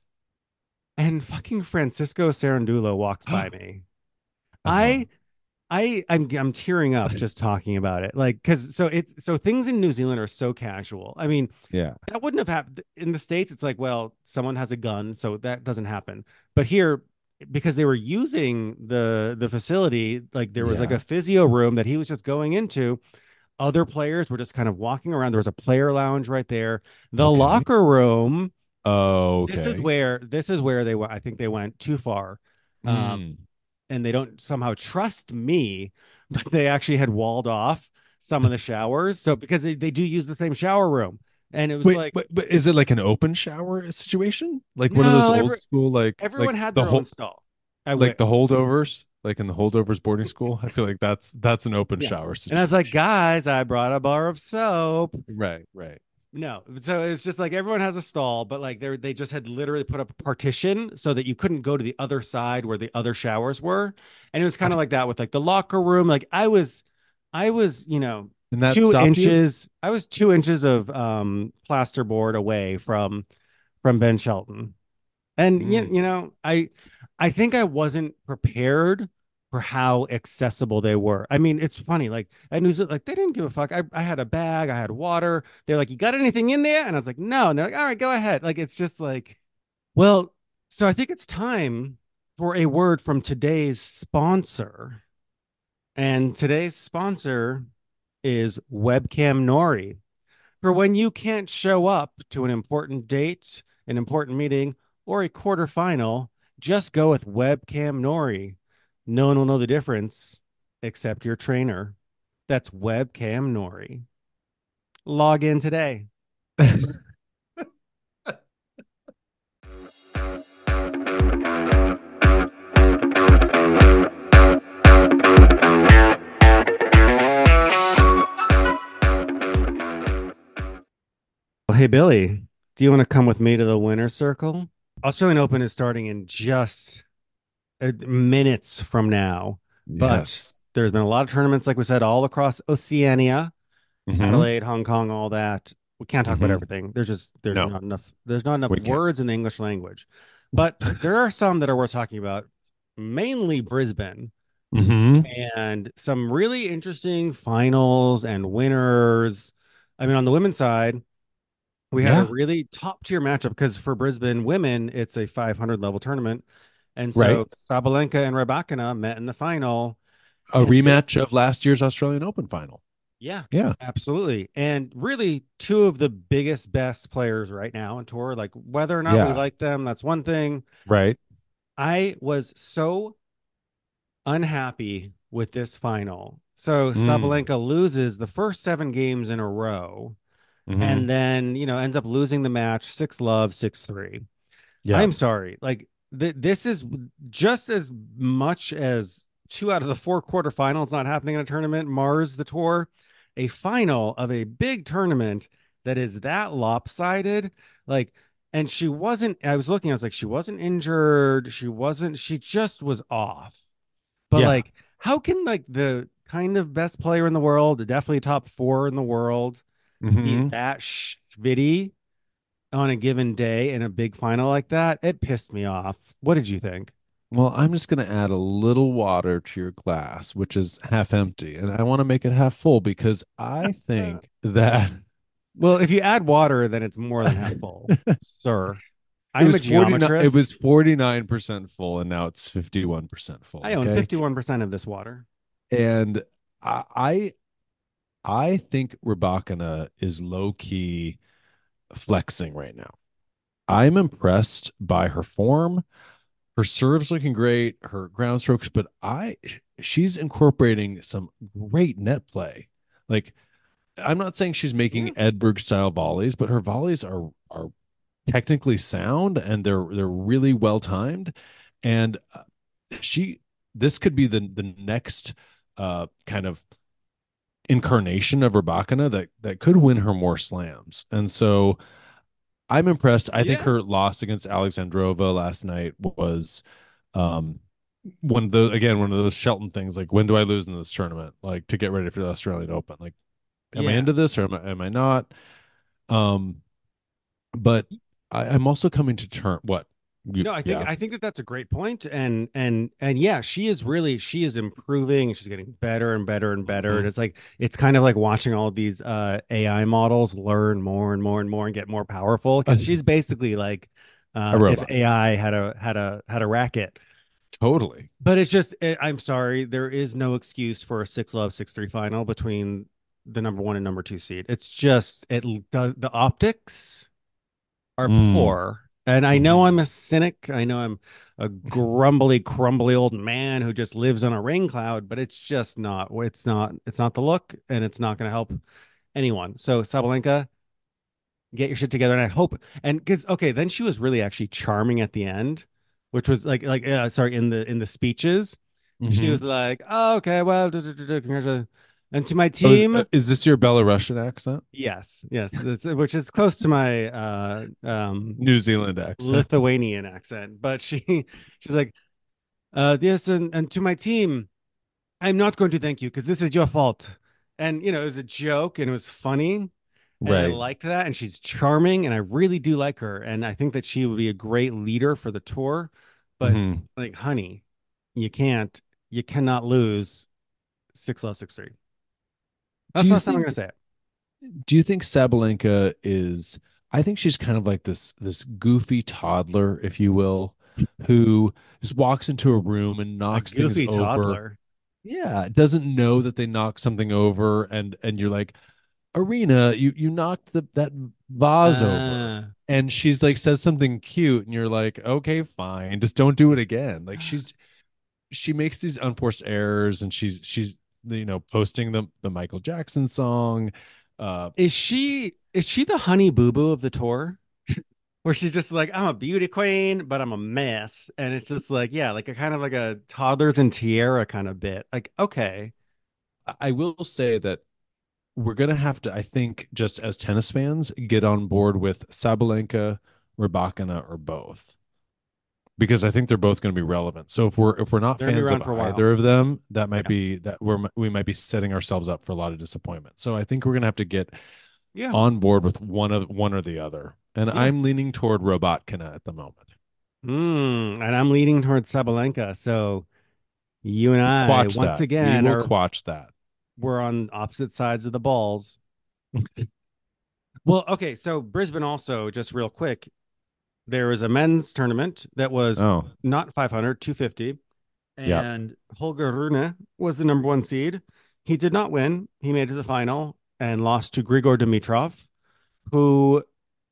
Speaker 1: And fucking Francisco Sarandulo walks by me.
Speaker 2: Uh-huh.
Speaker 1: I I I'm I'm tearing up just talking about it. Like cuz so it's so things in New Zealand are so casual. I mean,
Speaker 2: Yeah.
Speaker 1: that wouldn't have happened in the States. It's like, well, someone has a gun, so that doesn't happen. But here, because they were using the the facility, like there was like a
Speaker 2: Yeah.
Speaker 1: physio room that he was just going into. Other players were just kind of walking around. There was a player lounge right there. The
Speaker 2: Okay.
Speaker 1: locker room. This is
Speaker 2: Okay.
Speaker 1: where this is where they went. I think they went too far. Um,
Speaker 2: Mm.
Speaker 1: and they don't somehow trust me, but they actually had walled off some of the showers. So because they, they do use the same shower room. And it was
Speaker 2: Wait,
Speaker 1: like,
Speaker 2: but but is it like an open shower situation? Like one of those
Speaker 1: no,
Speaker 2: old
Speaker 1: every,
Speaker 2: school like like
Speaker 1: everyone had
Speaker 2: the
Speaker 1: their own
Speaker 2: whole
Speaker 1: stall. I
Speaker 2: like
Speaker 1: went,
Speaker 2: the holdovers, like in the holdovers boarding school? I feel like that's that's an open
Speaker 1: yeah.
Speaker 2: shower
Speaker 1: And I was like,
Speaker 2: situation.
Speaker 1: guys, I brought a bar of soap.
Speaker 2: Right, right.
Speaker 1: No, so it's just like everyone has a stall, but like they they just had literally put up a partition so that you couldn't go to the other side where the other showers were, and it was kind of
Speaker 2: I,
Speaker 1: like that with like the locker room. Like I was, I was, you know,
Speaker 2: and that
Speaker 1: two
Speaker 2: stopped you?
Speaker 1: inches. I was two inches of um plasterboard away from from Ben Shelton. And you,
Speaker 2: Mm.
Speaker 1: you know, I I think I wasn't prepared for how accessible they were. I mean, it's funny, like at New Zealand, like they didn't give a fuck. I, I had a bag, I had water. They're like, you got anything in there? And I was like, no. And they're like, all right, go ahead. Like it's just like, well, so I think it's time for a word from today's sponsor. And today's sponsor is Webcam Nori. For when you can't show up to an important date, an important meeting, or a quarterfinal, just go with Webcam Nori. No one will know the difference except your trainer. That's Webcam Nori. Log in today. Well, hey, Billy, do you want to come with me to the winner's circle? Australian Open is starting in just uh, minutes from now, but
Speaker 2: Yes.
Speaker 1: there's been a lot of tournaments, like we said, all across Oceania.
Speaker 2: Mm-hmm.
Speaker 1: Adelaide, Hong Kong, all that. We can't talk about
Speaker 2: Mm-hmm.
Speaker 1: everything. There's just there's
Speaker 2: No,
Speaker 1: not enough there's not enough
Speaker 2: we can't.
Speaker 1: words in the English language. But there are some that are worth talking about, mainly Brisbane,
Speaker 2: Mm-hmm.
Speaker 1: and some really interesting finals and winners. I mean, on the women's side, we had a
Speaker 2: Yeah.
Speaker 1: really top tier matchup because for Brisbane women, it's a five hundred level tournament. And
Speaker 2: Right.
Speaker 1: so Sabalenka and Rybakina met in the final.
Speaker 2: A
Speaker 1: And
Speaker 2: rematch
Speaker 1: this
Speaker 2: of last year's Australian Open final.
Speaker 1: Yeah,
Speaker 2: Yeah.
Speaker 1: absolutely. And really, two of the biggest, best players right now on tour. Like, whether or not we
Speaker 2: Yeah.
Speaker 1: like them, that's one thing.
Speaker 2: Right.
Speaker 1: I was so unhappy with this final. So
Speaker 2: Mm.
Speaker 1: Sabalenka loses the first seven games in a row
Speaker 2: Mm-hmm.
Speaker 1: and then, you know, ends up losing the match six love, six three.
Speaker 2: Yeah.
Speaker 1: I'm sorry. Like th- this is just as much as two out of the four quarterfinals not happening in a tournament mars the tour. A final of a big tournament that is that lopsided, like, and she wasn't. I was looking. I was like, she wasn't injured. She wasn't. She just was off. But
Speaker 2: Yeah.
Speaker 1: like, how can like the kind of best player in the world, definitely top four in the world, be
Speaker 2: Mm-hmm.
Speaker 1: that shitty on a given day in a big final like that? It pissed me off. What did you think?
Speaker 2: Well, I'm just going to add a little water to your glass, which is half empty, and I want to make it half full because I
Speaker 1: Uh,
Speaker 2: think that
Speaker 1: well, if you add water, then it's more than half full, sir.
Speaker 2: it
Speaker 1: I'm a
Speaker 2: was forty-nine it
Speaker 1: geometrist.
Speaker 2: was forty-nine percent full and now it's fifty-one percent full,
Speaker 1: I own
Speaker 2: okay?
Speaker 1: fifty-one percent of this water.
Speaker 2: And I I, I think Rabakina is low key flexing right now. I'm impressed by her form. Her serve's looking great, her ground strokes, but I she's incorporating some great net play. Like I'm not saying she's making
Speaker 1: Yeah.
Speaker 2: Edberg style volleys, but her volleys are are technically sound and they're they're really well timed. And uh, she this could be the the next uh kind of incarnation of Rabakina that that could win her more slams. And so I'm impressed. I think
Speaker 1: Yeah.
Speaker 2: her loss against Alexandrova last night was um one of the again one of those Shelton things like when do I lose in this tournament like to get ready for the Australian Open, like am I
Speaker 1: Yeah.
Speaker 2: into this or am I, am I not? um but I, I'm also coming to term what you,
Speaker 1: No, I think
Speaker 2: yeah.
Speaker 1: I think that that's a great point, and and and yeah, she is really she is improving. She's getting better and better and better, and
Speaker 2: Mhm.
Speaker 1: it's like it's kind of like watching all of these uh, A I models learn more and more and more and get more powerful because she's basically like
Speaker 2: A
Speaker 1: uh, if
Speaker 2: robot.
Speaker 1: A I had a had a had a racket.
Speaker 2: Totally.
Speaker 1: But it's just it, I'm sorry, there is no excuse for a six love six three final between the number one and number two seed. It's just it does the optics are
Speaker 2: Mm.
Speaker 1: poor And I know I'm
Speaker 2: Hmm.
Speaker 1: a cynic. I know I'm a grumbly, crumbly old man who just lives on a rain cloud, but it's just not, it's not, it's not the look and it's not going to help anyone. So Sabalenka, get your shit together. And I hope, and because, okay, then she was really actually charming at the end, which was like, like, uh, sorry, in the, in the speeches, she
Speaker 2: Hmm.
Speaker 1: was like, oh, okay, well, duh, duh, duh, duh, congratulations. And to my
Speaker 2: Oh, is, uh,
Speaker 1: team,
Speaker 2: is this your Belarusian accent?
Speaker 1: yes, yes, that's, which is close to my, uh, um,
Speaker 2: New Zealand accent.
Speaker 1: Lithuanian accent, but she she's like, uh, yes, and, and to my team, I'm not going to thank you because this is your fault. And you know, it was a joke and it was funny. And I
Speaker 2: Right.
Speaker 1: liked that. And she's charming, and I really do like her. And I think that she would be a great leader for the tour. But
Speaker 2: Hmm.
Speaker 1: like, honey, you can't, you cannot lose six love six three.
Speaker 2: Do
Speaker 1: That's the
Speaker 2: you
Speaker 1: last time I'm gonna
Speaker 2: think
Speaker 1: say it.
Speaker 2: do you think Sabalenka is I think she's kind of like this this goofy toddler, if you will, who just walks into a room and
Speaker 1: A
Speaker 2: knocks things
Speaker 1: goofy
Speaker 2: over.
Speaker 1: toddler.
Speaker 2: Yeah, doesn't know that they knocked something over, and and you're like, Arena, you you knocked the that vase over.
Speaker 1: Uh,
Speaker 2: And she's like says something cute, and you're like, okay, fine, just don't do it again. Like she's she makes these unforced errors, and she's she's you know posting the the Michael Jackson song. Uh,
Speaker 1: is she is she the honey boo boo of the tour? Where she's just like, I'm a beauty queen, but I'm a mess. And it's just like, yeah, like a kind of like a toddlers and tiara kind of bit. Like, okay.
Speaker 2: I will say that we're gonna have to, I think, just as tennis fans, get on board with Sabalenka, Rybakina, or both, because I think they're both going to be relevant. So if we're if we're not
Speaker 1: They're gonna be
Speaker 2: fans of
Speaker 1: around for a while.
Speaker 2: either of them, that might
Speaker 1: Yeah.
Speaker 2: be that we're we might be setting ourselves up for a lot of disappointment. So I think we're going to have to get
Speaker 1: Yeah.
Speaker 2: on board with one of one or the other. And
Speaker 1: Yeah.
Speaker 2: I'm leaning toward Robotkina at the moment.
Speaker 1: Mm, and I'm leaning towards Sabalenka. So you and I,
Speaker 2: Quatch
Speaker 1: once
Speaker 2: that. We
Speaker 1: again,
Speaker 2: will
Speaker 1: are
Speaker 2: quatch that.
Speaker 1: we're on opposite sides of the balls. Well, okay, so Brisbane also, just real quick, there was a men's tournament that was
Speaker 2: Oh,
Speaker 1: not five hundred, two fifty,
Speaker 2: yeah.
Speaker 1: and Holger Rune was the number one seed. He did not win. He made it to the final and lost to Grigor Dimitrov, who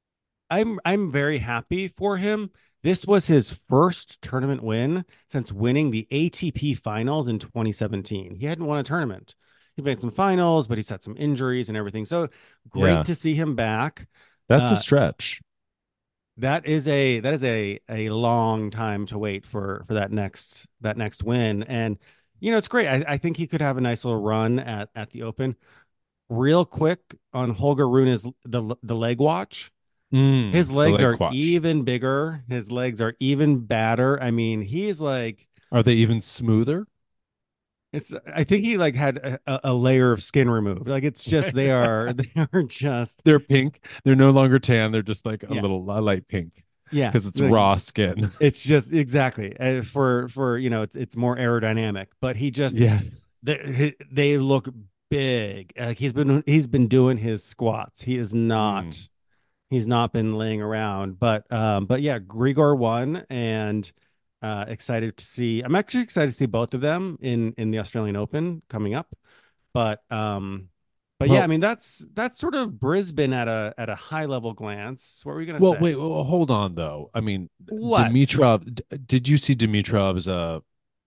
Speaker 1: I'm I'm very happy for him. This was his first tournament win since winning the A T P finals in twenty seventeen. He hadn't won a tournament. He made some finals, but he's had some injuries and everything. So great
Speaker 2: Yeah.
Speaker 1: to see him back.
Speaker 2: That's a
Speaker 1: Uh,
Speaker 2: stretch.
Speaker 1: that is a that is a a long time to wait for for that next that next win. And you know, it's great. I, I think he could have a nice little run at at the Open. Real quick on Holger Rune's the the leg watch.
Speaker 2: Mm,
Speaker 1: His
Speaker 2: the
Speaker 1: legs
Speaker 2: leg
Speaker 1: are
Speaker 2: quatch.
Speaker 1: even bigger. His legs are even badder. I mean, he's like
Speaker 2: Are they even smoother?
Speaker 1: it's I think he like had a, a layer of skin removed. Like it's just they are they are just
Speaker 2: They're pink. They're no longer tan. They're just like a
Speaker 1: yeah.
Speaker 2: little a light pink
Speaker 1: Yeah.
Speaker 2: because it's
Speaker 1: Like
Speaker 2: raw skin.
Speaker 1: it's just exactly uh, for for you know it's it's more aerodynamic, but he just
Speaker 2: Yeah.
Speaker 1: they they look big. Like he's been he's been doing his squats. He is
Speaker 2: Mm.
Speaker 1: not he's not been laying around. But um, but yeah, Grigor won, and uh, excited to see. I'm actually excited to see both of them in in the Australian Open coming up. But um, but yeah, I
Speaker 2: Well,
Speaker 1: mean that's that's sort of Brisbane at a at a high level glance. What were you gonna
Speaker 2: well,
Speaker 1: say?
Speaker 2: wait, well, hold on though. I mean,
Speaker 1: What?
Speaker 2: Dimitrov, d- did you see Dimitrov's uh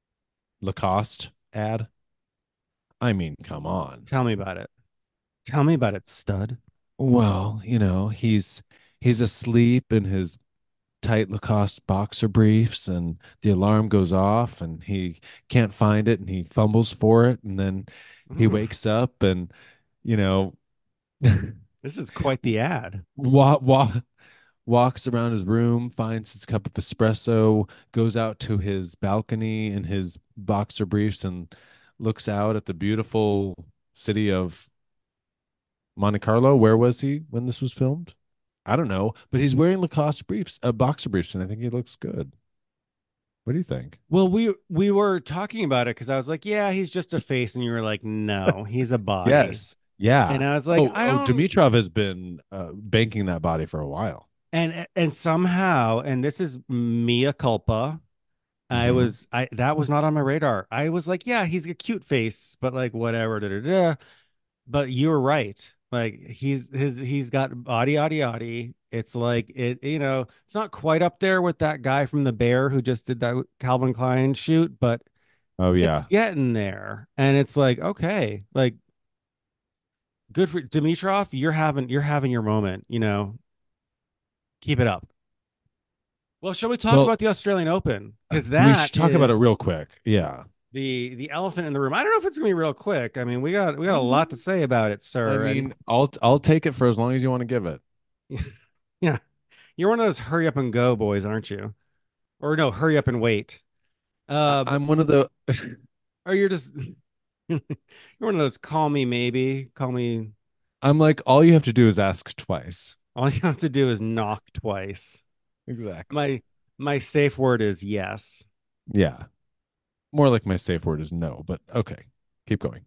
Speaker 2: Lacoste ad? I mean, come on.
Speaker 1: Tell me about it. Tell me about it, stud.
Speaker 2: Well, you know, he's he's asleep in his tight Lacoste boxer briefs, and the alarm goes off and he can't find it and he fumbles for it, and then he
Speaker 1: Mm,
Speaker 2: wakes up and you know
Speaker 1: this is quite the ad.
Speaker 2: wa- wa- walks around his room, finds his cup of espresso, goes out to his balcony in his boxer briefs, and looks out at the beautiful city of Monte Carlo. Where was he when this was filmed? I don't know, but he's wearing Lacoste briefs, uh, boxer briefs, and I think he looks good. What do you think?
Speaker 1: Well, we we were talking about it because I was like, yeah, he's just a face, and you were like, no, he's a body.
Speaker 2: Yes. Yeah.
Speaker 1: And I was like,
Speaker 2: Oh,
Speaker 1: I
Speaker 2: oh,
Speaker 1: don't
Speaker 2: Dimitrov has been uh, banking that body for a while.
Speaker 1: and and somehow, and this is mea culpa. I
Speaker 2: Hmm.
Speaker 1: was I that was not on my radar. I was like, yeah, he's a cute face, but like whatever. Da, da, da. But you were right. Like he's his, he's got body, yada, yada. It's like it, you know, it's not quite up there with that guy from the Bear who just did that Calvin Klein shoot, but
Speaker 2: Oh
Speaker 1: it's
Speaker 2: yeah.
Speaker 1: getting there. And it's like, okay, like good for Dimitrov. You're having you're having your moment, you know. Keep it up. Well, shall we talk
Speaker 2: Well,
Speaker 1: about the Australian Open? Because
Speaker 2: we
Speaker 1: that
Speaker 2: should talk about it
Speaker 1: is
Speaker 2: real quick. Yeah.
Speaker 1: the the elephant in the room. I don't know if it's gonna be real quick. I mean, we got we got a lot to
Speaker 2: Mm,
Speaker 1: say about it,
Speaker 2: I
Speaker 1: sir. And
Speaker 2: mean, I'll I'll take it for as long as you want to give it.
Speaker 1: yeah, you're one of those hurry up and go boys, aren't you? Or no, hurry up and wait.
Speaker 2: I,
Speaker 1: Uh,
Speaker 2: I'm one of the
Speaker 1: or you're just you're one of those call me maybe, call me.
Speaker 2: I'm like, all you have to do is ask twice.
Speaker 1: All you have to do is knock twice.
Speaker 2: Exactly.
Speaker 1: My my safe word is yes.
Speaker 2: Yeah. More like my safe word is no, but okay. Keep going.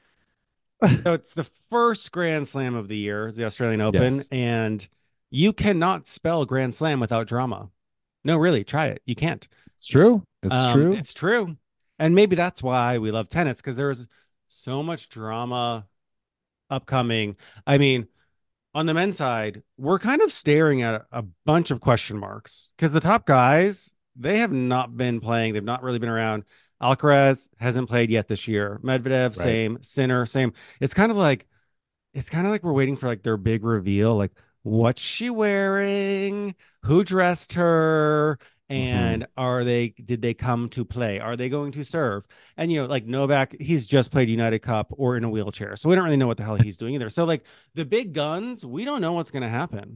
Speaker 1: So it's the first Grand Slam of the year, the Australian Open,
Speaker 2: Yes.
Speaker 1: and you cannot spell Grand Slam without drama. No, really, try it. You can't.
Speaker 2: It's true. It's
Speaker 1: Um,
Speaker 2: true.
Speaker 1: it's true. And maybe that's why we love tennis because there's so much drama upcoming. I mean, on the men's side, we're kind of staring at a bunch of question marks because the top guys, they have not been playing. They've not really been around. Alcaraz hasn't played yet this year. Medvedev,
Speaker 2: Right.
Speaker 1: same. Sinner, same. It's kind of like it's kind of like we're waiting for like their big reveal, like what's she wearing, who dressed her,
Speaker 2: Hmm.
Speaker 1: and are they did they come to play? Are they going to serve? And you know, like Novak, he's just played United Cup or in a wheelchair, so we don't really know what the hell he's doing either. So like the big guns, we don't know what's going to happen.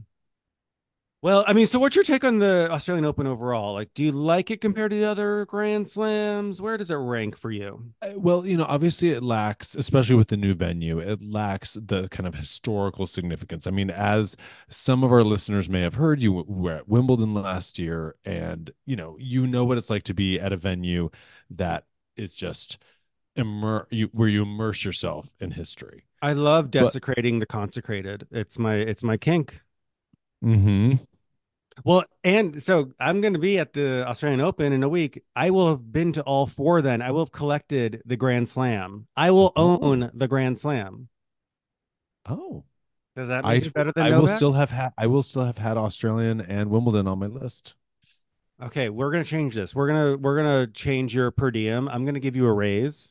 Speaker 1: Well, I mean, so what's your take on the Australian Open overall? Like, do you like it compared to the other Grand Slams? Where does it rank for you?
Speaker 2: Uh, Well, you know, obviously it lacks, especially with the new venue, it lacks the kind of historical significance. I mean, as some of our listeners may have heard, you were at Wimbledon last year, and you know, you know what it's like to be at a venue that is just immer you where you immerse yourself in history.
Speaker 1: I love
Speaker 2: But
Speaker 1: desecrating the consecrated. It's my it's my kink.
Speaker 2: hmm
Speaker 1: Well, and so I'm going to be at the Australian Open in a week. I will have been to all four then. I will have collected the Grand Slam. I will
Speaker 2: oh,
Speaker 1: own the Grand Slam.
Speaker 2: oh,
Speaker 1: Does that make
Speaker 2: I
Speaker 1: me better than
Speaker 2: I will
Speaker 1: Novak?
Speaker 2: still have had I will still have had Australian and Wimbledon on my list.
Speaker 1: Okay, we're going to change this. We're going to we're going to change your per diem. I'm going to give you a raise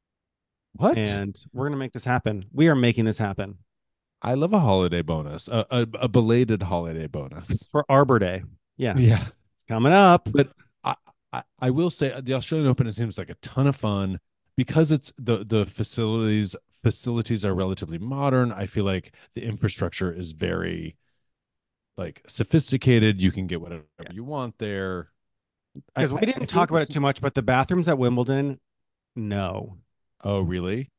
Speaker 2: What?
Speaker 1: and we're going to make this happen. We are making this happen
Speaker 2: I love a holiday bonus, a, a, a belated holiday bonus.
Speaker 1: for Arbor Day. Yeah,
Speaker 2: Yeah.
Speaker 1: it's coming up.
Speaker 2: But I, I, I will say uh, the Australian Open, it seems like a ton of fun because it's the the facilities facilities are relatively modern. I feel like the infrastructure is very like sophisticated. You can get whatever
Speaker 1: Yeah.
Speaker 2: you want there. I,
Speaker 1: Because we
Speaker 2: I, I
Speaker 1: didn't
Speaker 2: feel
Speaker 1: talk
Speaker 2: like
Speaker 1: about it
Speaker 2: it's
Speaker 1: too much, but the bathrooms at Wimbledon, no.
Speaker 2: oh really?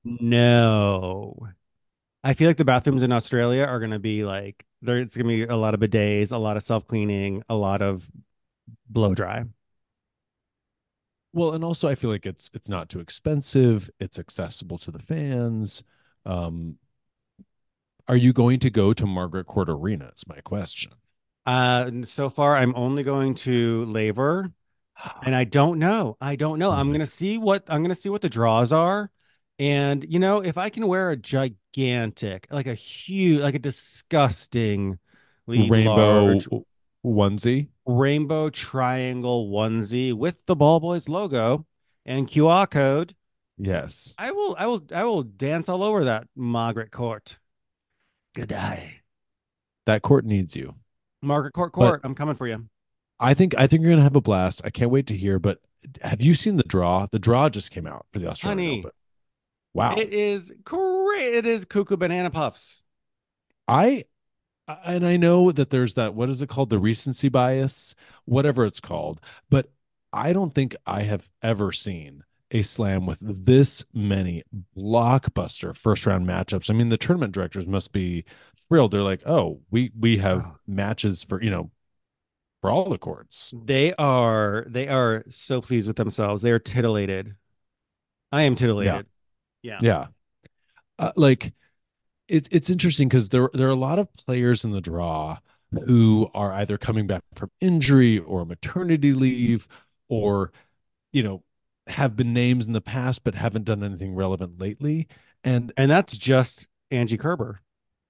Speaker 1: No. I feel like the bathrooms in Australia are going to be like there. It's going to be a lot of bidets, a lot of self cleaning, a lot of blow dry.
Speaker 2: Well, and also I feel like it's it's not too expensive. It's accessible to the fans. Um, are you going to go to Margaret Court Arena? Is my question.
Speaker 1: Uh, and so far, I'm only going to Laver, and I don't know. I don't know.
Speaker 2: Oh
Speaker 1: I'm
Speaker 2: my
Speaker 1: gonna see what I'm gonna see what the draws are, and you know, if I can wear a gigantic, like a huge, like a disgustingly
Speaker 2: rainbow
Speaker 1: large
Speaker 2: onesie.
Speaker 1: rainbow triangle onesie with the Ball Boys logo and Q R code,
Speaker 2: Yes.
Speaker 1: I will, I will, I will dance all over that Margaret Court. Good day,
Speaker 2: That court needs you.
Speaker 1: Margaret Court
Speaker 2: But
Speaker 1: Court. I'm coming for you,
Speaker 2: I think I think you're gonna have a blast. I can't wait to hear. But have you seen the draw? The draw just came out for the Australian
Speaker 1: honey.
Speaker 2: Open. Wow.
Speaker 1: It is great. It is cuckoo banana puffs.
Speaker 2: I and I know that there's that, what is it called? The recency bias, whatever it's called. But I don't think I have ever seen a slam with this many blockbuster first round matchups. I mean, the tournament directors must be thrilled. They're like, oh, we we have
Speaker 1: Oh,
Speaker 2: matches for, you know, for all the courts.
Speaker 1: they are they are so pleased with themselves. They are titillated. I am
Speaker 2: Yeah.
Speaker 1: titillated. Yeah.
Speaker 2: Yeah. Uh, like it's it's interesting because there there are a lot of players in the draw who are either coming back from injury or maternity leave, or you know have been names in the past but haven't done anything relevant lately. And
Speaker 1: And that's just Angie Kerber.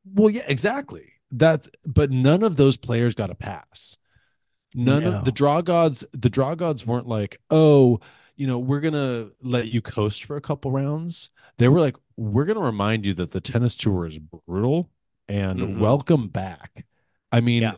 Speaker 2: Well, yeah, exactly. That, but none of those players got a pass. None of the
Speaker 1: No.
Speaker 2: draw gods, the draw gods weren't like, oh, you know, we're gonna let you coast for a couple rounds. They were like, we're gonna remind you that the tennis tour is brutal and
Speaker 1: Hmm.
Speaker 2: welcome back. I
Speaker 1: Yeah.
Speaker 2: mean,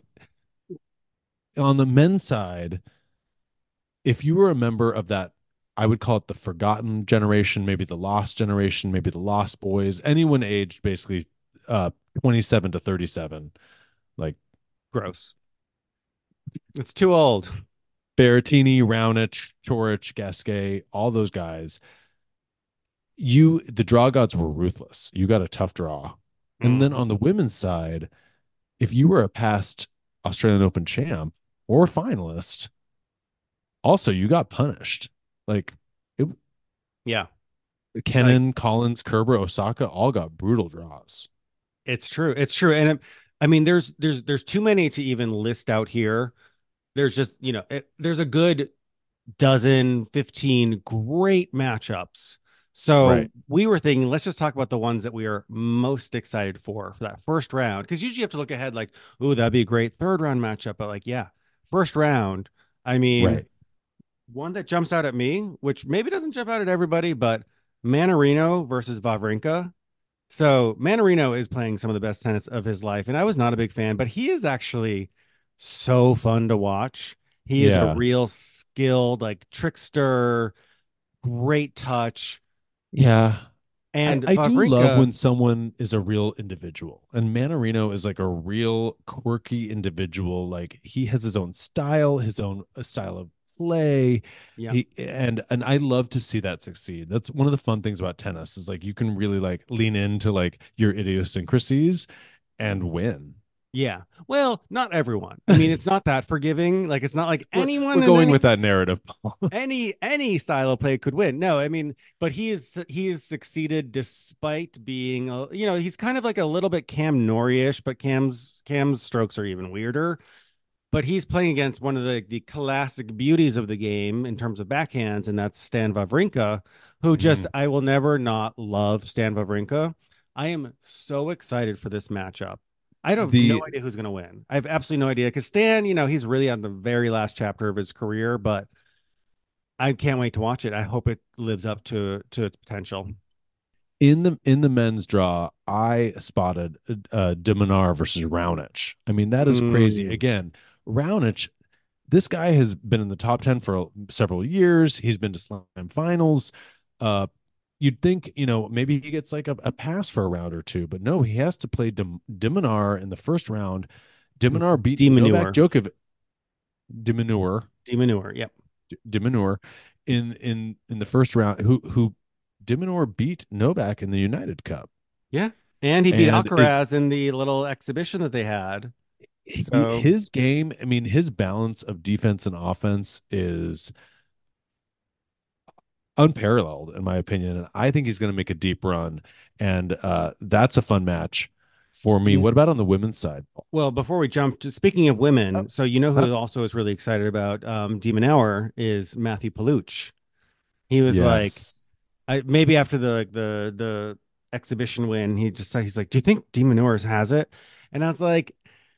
Speaker 2: on the men's side, if you were a member of that, I would call it the forgotten generation, maybe the lost generation, maybe the lost boys, anyone aged basically uh twenty-seven to thirty-seven, like
Speaker 1: Gross. It's too old.
Speaker 2: Berrettini, Raonic, Chorich, Gasquet, all those guys, you the draw gods were ruthless. You got a tough draw. And then
Speaker 1: Hmm.
Speaker 2: on the women's side, if you were a past Australian Open champ or finalist, also you got punished. Like it,
Speaker 1: Yeah. Like
Speaker 2: Kennan, Collins, Kerber, Osaka all got brutal draws.
Speaker 1: it's true. It's true. And it, I mean, there's there's there's too many to even list out here. There's just, you know, it, there's a good dozen, fifteen great matchups. So
Speaker 2: Right.
Speaker 1: we were thinking, let's just talk about the ones that we are most excited for for that first round. Because usually you have to look ahead, like, oh, that'd be a great third round matchup. But like, yeah, first round. I mean,
Speaker 2: Right.
Speaker 1: one that jumps out at me, which maybe doesn't jump out at everybody, but Manarino versus Wawrinka. So Manarino is playing some of the best tennis of his life, and I was not a big fan, but he is actually so fun to watch. He is a
Speaker 2: Yeah.
Speaker 1: real skilled, like trickster, great touch.
Speaker 2: Yeah. I,
Speaker 1: And
Speaker 2: I do love
Speaker 1: Wawrinka,
Speaker 2: when someone is a real individual. And Manarino is like a real quirky individual. Like he has his own style, his own uh, style of play.
Speaker 1: yeah,
Speaker 2: He and and I love to see that succeed. That's one of the fun things about tennis is like you can really like lean into like your idiosyncrasies and win.
Speaker 1: yeah. Well, not everyone. I mean, it's not that forgiving. Like, it's not like
Speaker 2: we're we're
Speaker 1: anyone in
Speaker 2: going
Speaker 1: any
Speaker 2: with that narrative.
Speaker 1: any any style of play could win. No, I mean, but he is he has succeeded despite being a, you know, he's kind of like a little bit Cam Norrie-ish, but Cam's Cam's strokes are even weirder. But he's playing against one of the the classic beauties of the game in terms of backhands, and that's Stan Wawrinka, who just
Speaker 2: Mhm.
Speaker 1: I will never not love Stan Wawrinka. I am so excited for this matchup. I have no
Speaker 2: The
Speaker 1: idea who's going to win. I have absolutely no idea because Stan, you know, he's really on the very last chapter of his career, but I can't wait to watch it. I hope it lives up to to its potential.
Speaker 2: in the in the men's draw, I spotted uh Diminar versus Raonic. I mean, that is crazy.
Speaker 1: Mm,
Speaker 2: Again, Raonic, this guy has been in the top ten for several years. He's been to slam finals. Uh you'd think, you know, maybe he gets like a, a pass for a round or two, but no, he has to play Dim- Diminar in the first round.
Speaker 1: it's
Speaker 2: Diminar beat Novak
Speaker 1: Demanure.
Speaker 2: Djokovic. Diminur,
Speaker 1: Demanure. Yep.
Speaker 2: Diminur in in in the first round, who who Diminor beat Novak in the United Cup
Speaker 1: Yeah. And he beat
Speaker 2: and is
Speaker 1: Alcaraz in the little exhibition that they had.
Speaker 2: he,
Speaker 1: So
Speaker 2: his game. I mean, his balance of defense and offense is unparalleled, in my opinion. And I think he's going to make a deep run, and uh, that's a fun match for me.
Speaker 1: you
Speaker 2: What about on the women's side?
Speaker 1: well, before we jump to speaking of
Speaker 2: Oh,
Speaker 1: women, so you know
Speaker 2: huh?
Speaker 1: who also is really excited about um Demon Hour is Matthew Paluch. He was like,
Speaker 2: Yes.
Speaker 1: I maybe after the like, the the exhibition win, he just he's like, "Do you think Demon Hour has it?" And I was like,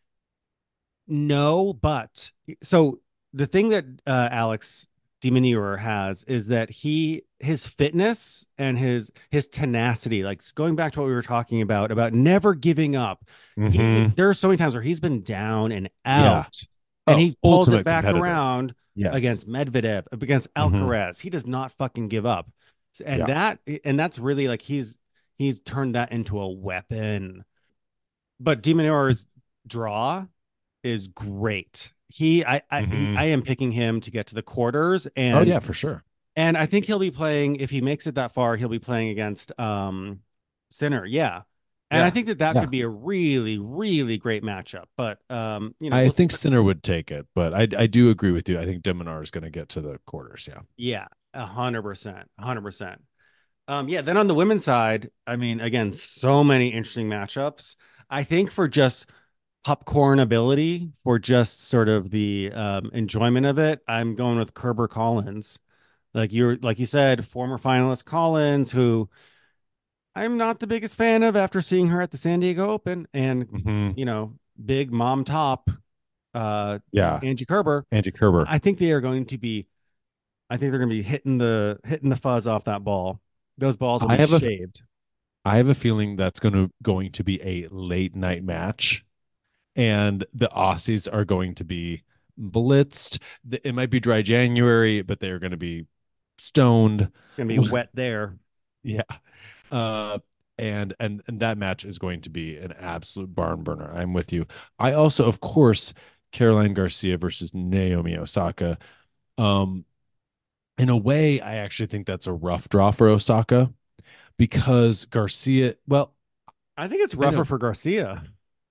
Speaker 1: no, but so the thing that uh, Alex Demenier has is that he his fitness and his his tenacity, like going back to what we were talking about about never giving up. He's
Speaker 2: Hmm.
Speaker 1: there are so many times where he's been down and
Speaker 2: Yeah.
Speaker 1: out, and
Speaker 2: Oh,
Speaker 1: he pulls it
Speaker 2: ultimate
Speaker 1: back
Speaker 2: competitor.
Speaker 1: around
Speaker 2: Yes.
Speaker 1: against Medvedev, against
Speaker 2: Hmm.
Speaker 1: Alcaraz. He does not fucking give up, and
Speaker 2: Yeah.
Speaker 1: that and that's really like he's he's turned that into a weapon. But Demonier's draw is great. He I I he,
Speaker 2: Hmm.
Speaker 1: I am picking him to get to the quarters
Speaker 2: Oh
Speaker 1: and
Speaker 2: yeah, for sure.
Speaker 1: and I think he'll be playing if he makes it that far, he'll be playing against um Sinner. Yeah. And I
Speaker 2: Yeah.
Speaker 1: think that that
Speaker 2: Yeah.
Speaker 1: could be a really really great matchup. But um you know,
Speaker 2: I
Speaker 1: we'll see
Speaker 2: think
Speaker 1: what
Speaker 2: Sinner would take it, but I I do agree with you. I think Deminar is going to get to the quarters. Yeah.
Speaker 1: yeah, a hundred percent. A hundred percent. Um yeah, then on the women's side, I mean again, so many interesting matchups. I think for just popcorn ability for just sort of the um, enjoyment of it, I'm going with Kerber Collins. Like you're like you said, former finalist Collins, who I'm not the biggest fan of after seeing her at the San Diego Open and,
Speaker 2: Hmm.
Speaker 1: you know, big mom top, uh,
Speaker 2: Yeah,
Speaker 1: Angie Kerber.
Speaker 2: Angie Kerber.
Speaker 1: I think they are going to be, I think they're going to be hitting the hitting the fuzz off that ball. Those balls will
Speaker 2: I
Speaker 1: be
Speaker 2: have a
Speaker 1: shaved.
Speaker 2: I have a feeling that's going to going to be a late night match, and the Aussies are going to be blitzed. It might be dry January, but they're going to be stoned.
Speaker 1: Going to be wet there.
Speaker 2: Yeah. Uh, and and and that match is going to be an absolute barn burner. I'm with you. I also, of course, Caroline Garcia versus Naomi Osaka. Um, in a way, I actually think that's a rough draw for Osaka because Garcia, well,
Speaker 1: I think it's
Speaker 2: I
Speaker 1: rougher
Speaker 2: know,
Speaker 1: for Garcia.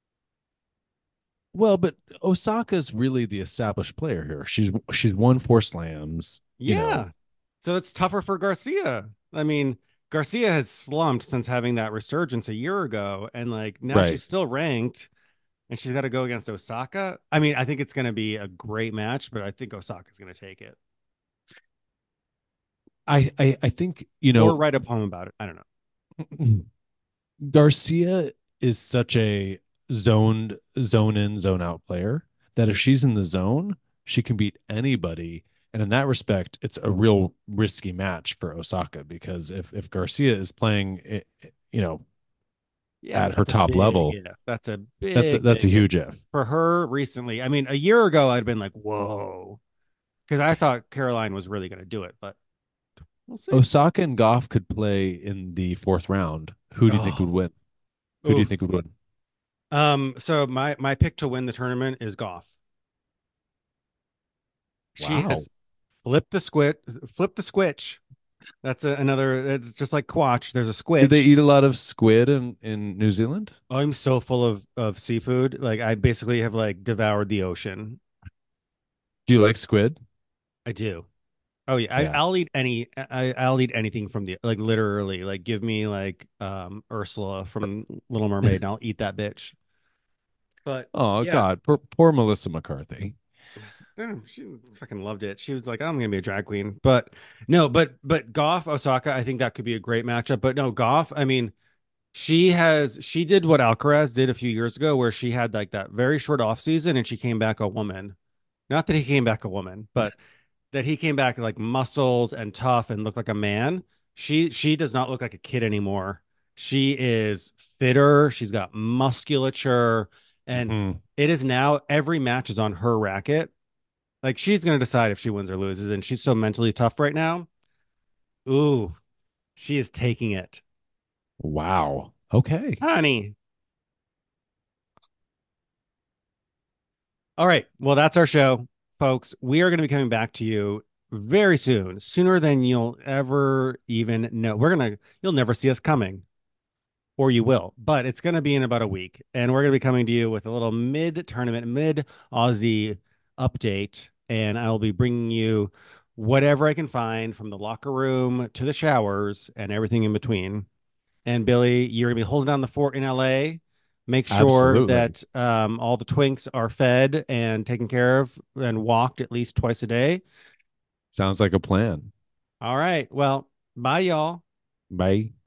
Speaker 2: well, but Osaka's really the established player here. She's she's won four slams, you know.
Speaker 1: Yeah. So it's tougher for Garcia. I mean, Garcia has slumped since having that resurgence a year ago. And like now
Speaker 2: Right.
Speaker 1: she's still ranked and she's got to go against Osaka. I mean, I think it's going to be a great match, but I think Osaka's going to take it
Speaker 2: I, I I think, you
Speaker 1: or
Speaker 2: know,
Speaker 1: write a poem about it. I don't know.
Speaker 2: Garcia is such a zoned zone in, zone out player that if she's in the zone, she can beat anybody. And in that respect, it's a real risky match for Osaka because if if Garcia is playing, eh, eh, you know,
Speaker 1: Yeah, but
Speaker 2: at her
Speaker 1: that's a
Speaker 2: top
Speaker 1: big
Speaker 2: level,
Speaker 1: if. That's a
Speaker 2: that's a,
Speaker 1: big,
Speaker 2: that's a
Speaker 1: big if.
Speaker 2: huge if.
Speaker 1: For her recently, I mean, a year ago, I'd been like, whoa, because I thought Caroline was really going to do it, but we'll see.
Speaker 2: Osaka and Goff could play in the fourth round. Who do you think would
Speaker 1: Oh,
Speaker 2: win? Who do you
Speaker 1: oof.
Speaker 2: think would win?
Speaker 1: Um, so my my pick to win the tournament is Goff. She
Speaker 2: Wow.
Speaker 1: has flipped the squid, flipped the squitch. That's a, another. It's just like Quatch. There's a
Speaker 2: Did they
Speaker 1: squitch.
Speaker 2: eat a lot of squid in, in New Zealand?
Speaker 1: I'm so full of of seafood. Like I basically have like devoured the ocean.
Speaker 2: Do you like squid?
Speaker 1: I do. Oh yeah, I,
Speaker 2: Yeah.
Speaker 1: I'll eat any. I, I'll eat anything from the like literally. Like give me like um Ursula from Little Mermaid, and I'll eat that bitch. But
Speaker 2: Oh
Speaker 1: yeah,
Speaker 2: God, poor, poor Melissa McCarthy.
Speaker 1: damn, she fucking loved it. She was like, "I'm gonna be a drag queen." But no, but but Goff Osaka, I think that could be a great matchup. But no, Goff. I mean, she has she did what Alcaraz did a few years ago, where she had like that very short off season, and she came back a woman. Not that he came back a woman, but that he came back like muscles and tough and looked like a man. She she does not look like a kid anymore. She is fitter. She's got musculature, and
Speaker 2: Hmm.
Speaker 1: it is now every match is on her racket. Like she's gonna decide if she wins or loses, and she's so mentally tough right now. Ooh, she is taking it,
Speaker 2: Wow. Okay.
Speaker 1: honey. All right. Well, that's our show, folks. We are going to be coming back to you very soon, sooner than you'll ever even know. We're going to, you'll never see us coming, or you will, but it's going to be in about a week. And we're going to be coming to you with a little mid tournament, mid Aussie update. And I'll be bringing you whatever I can find from the locker room to the showers and everything in between. And Billy, you're gonna be holding down the fort in L A. Make sure
Speaker 2: Absolutely.
Speaker 1: that um, all the twinks are fed and taken care of and walked at least twice a day.
Speaker 2: Sounds like a plan.
Speaker 1: All right. Well, bye, y'all.
Speaker 2: Bye.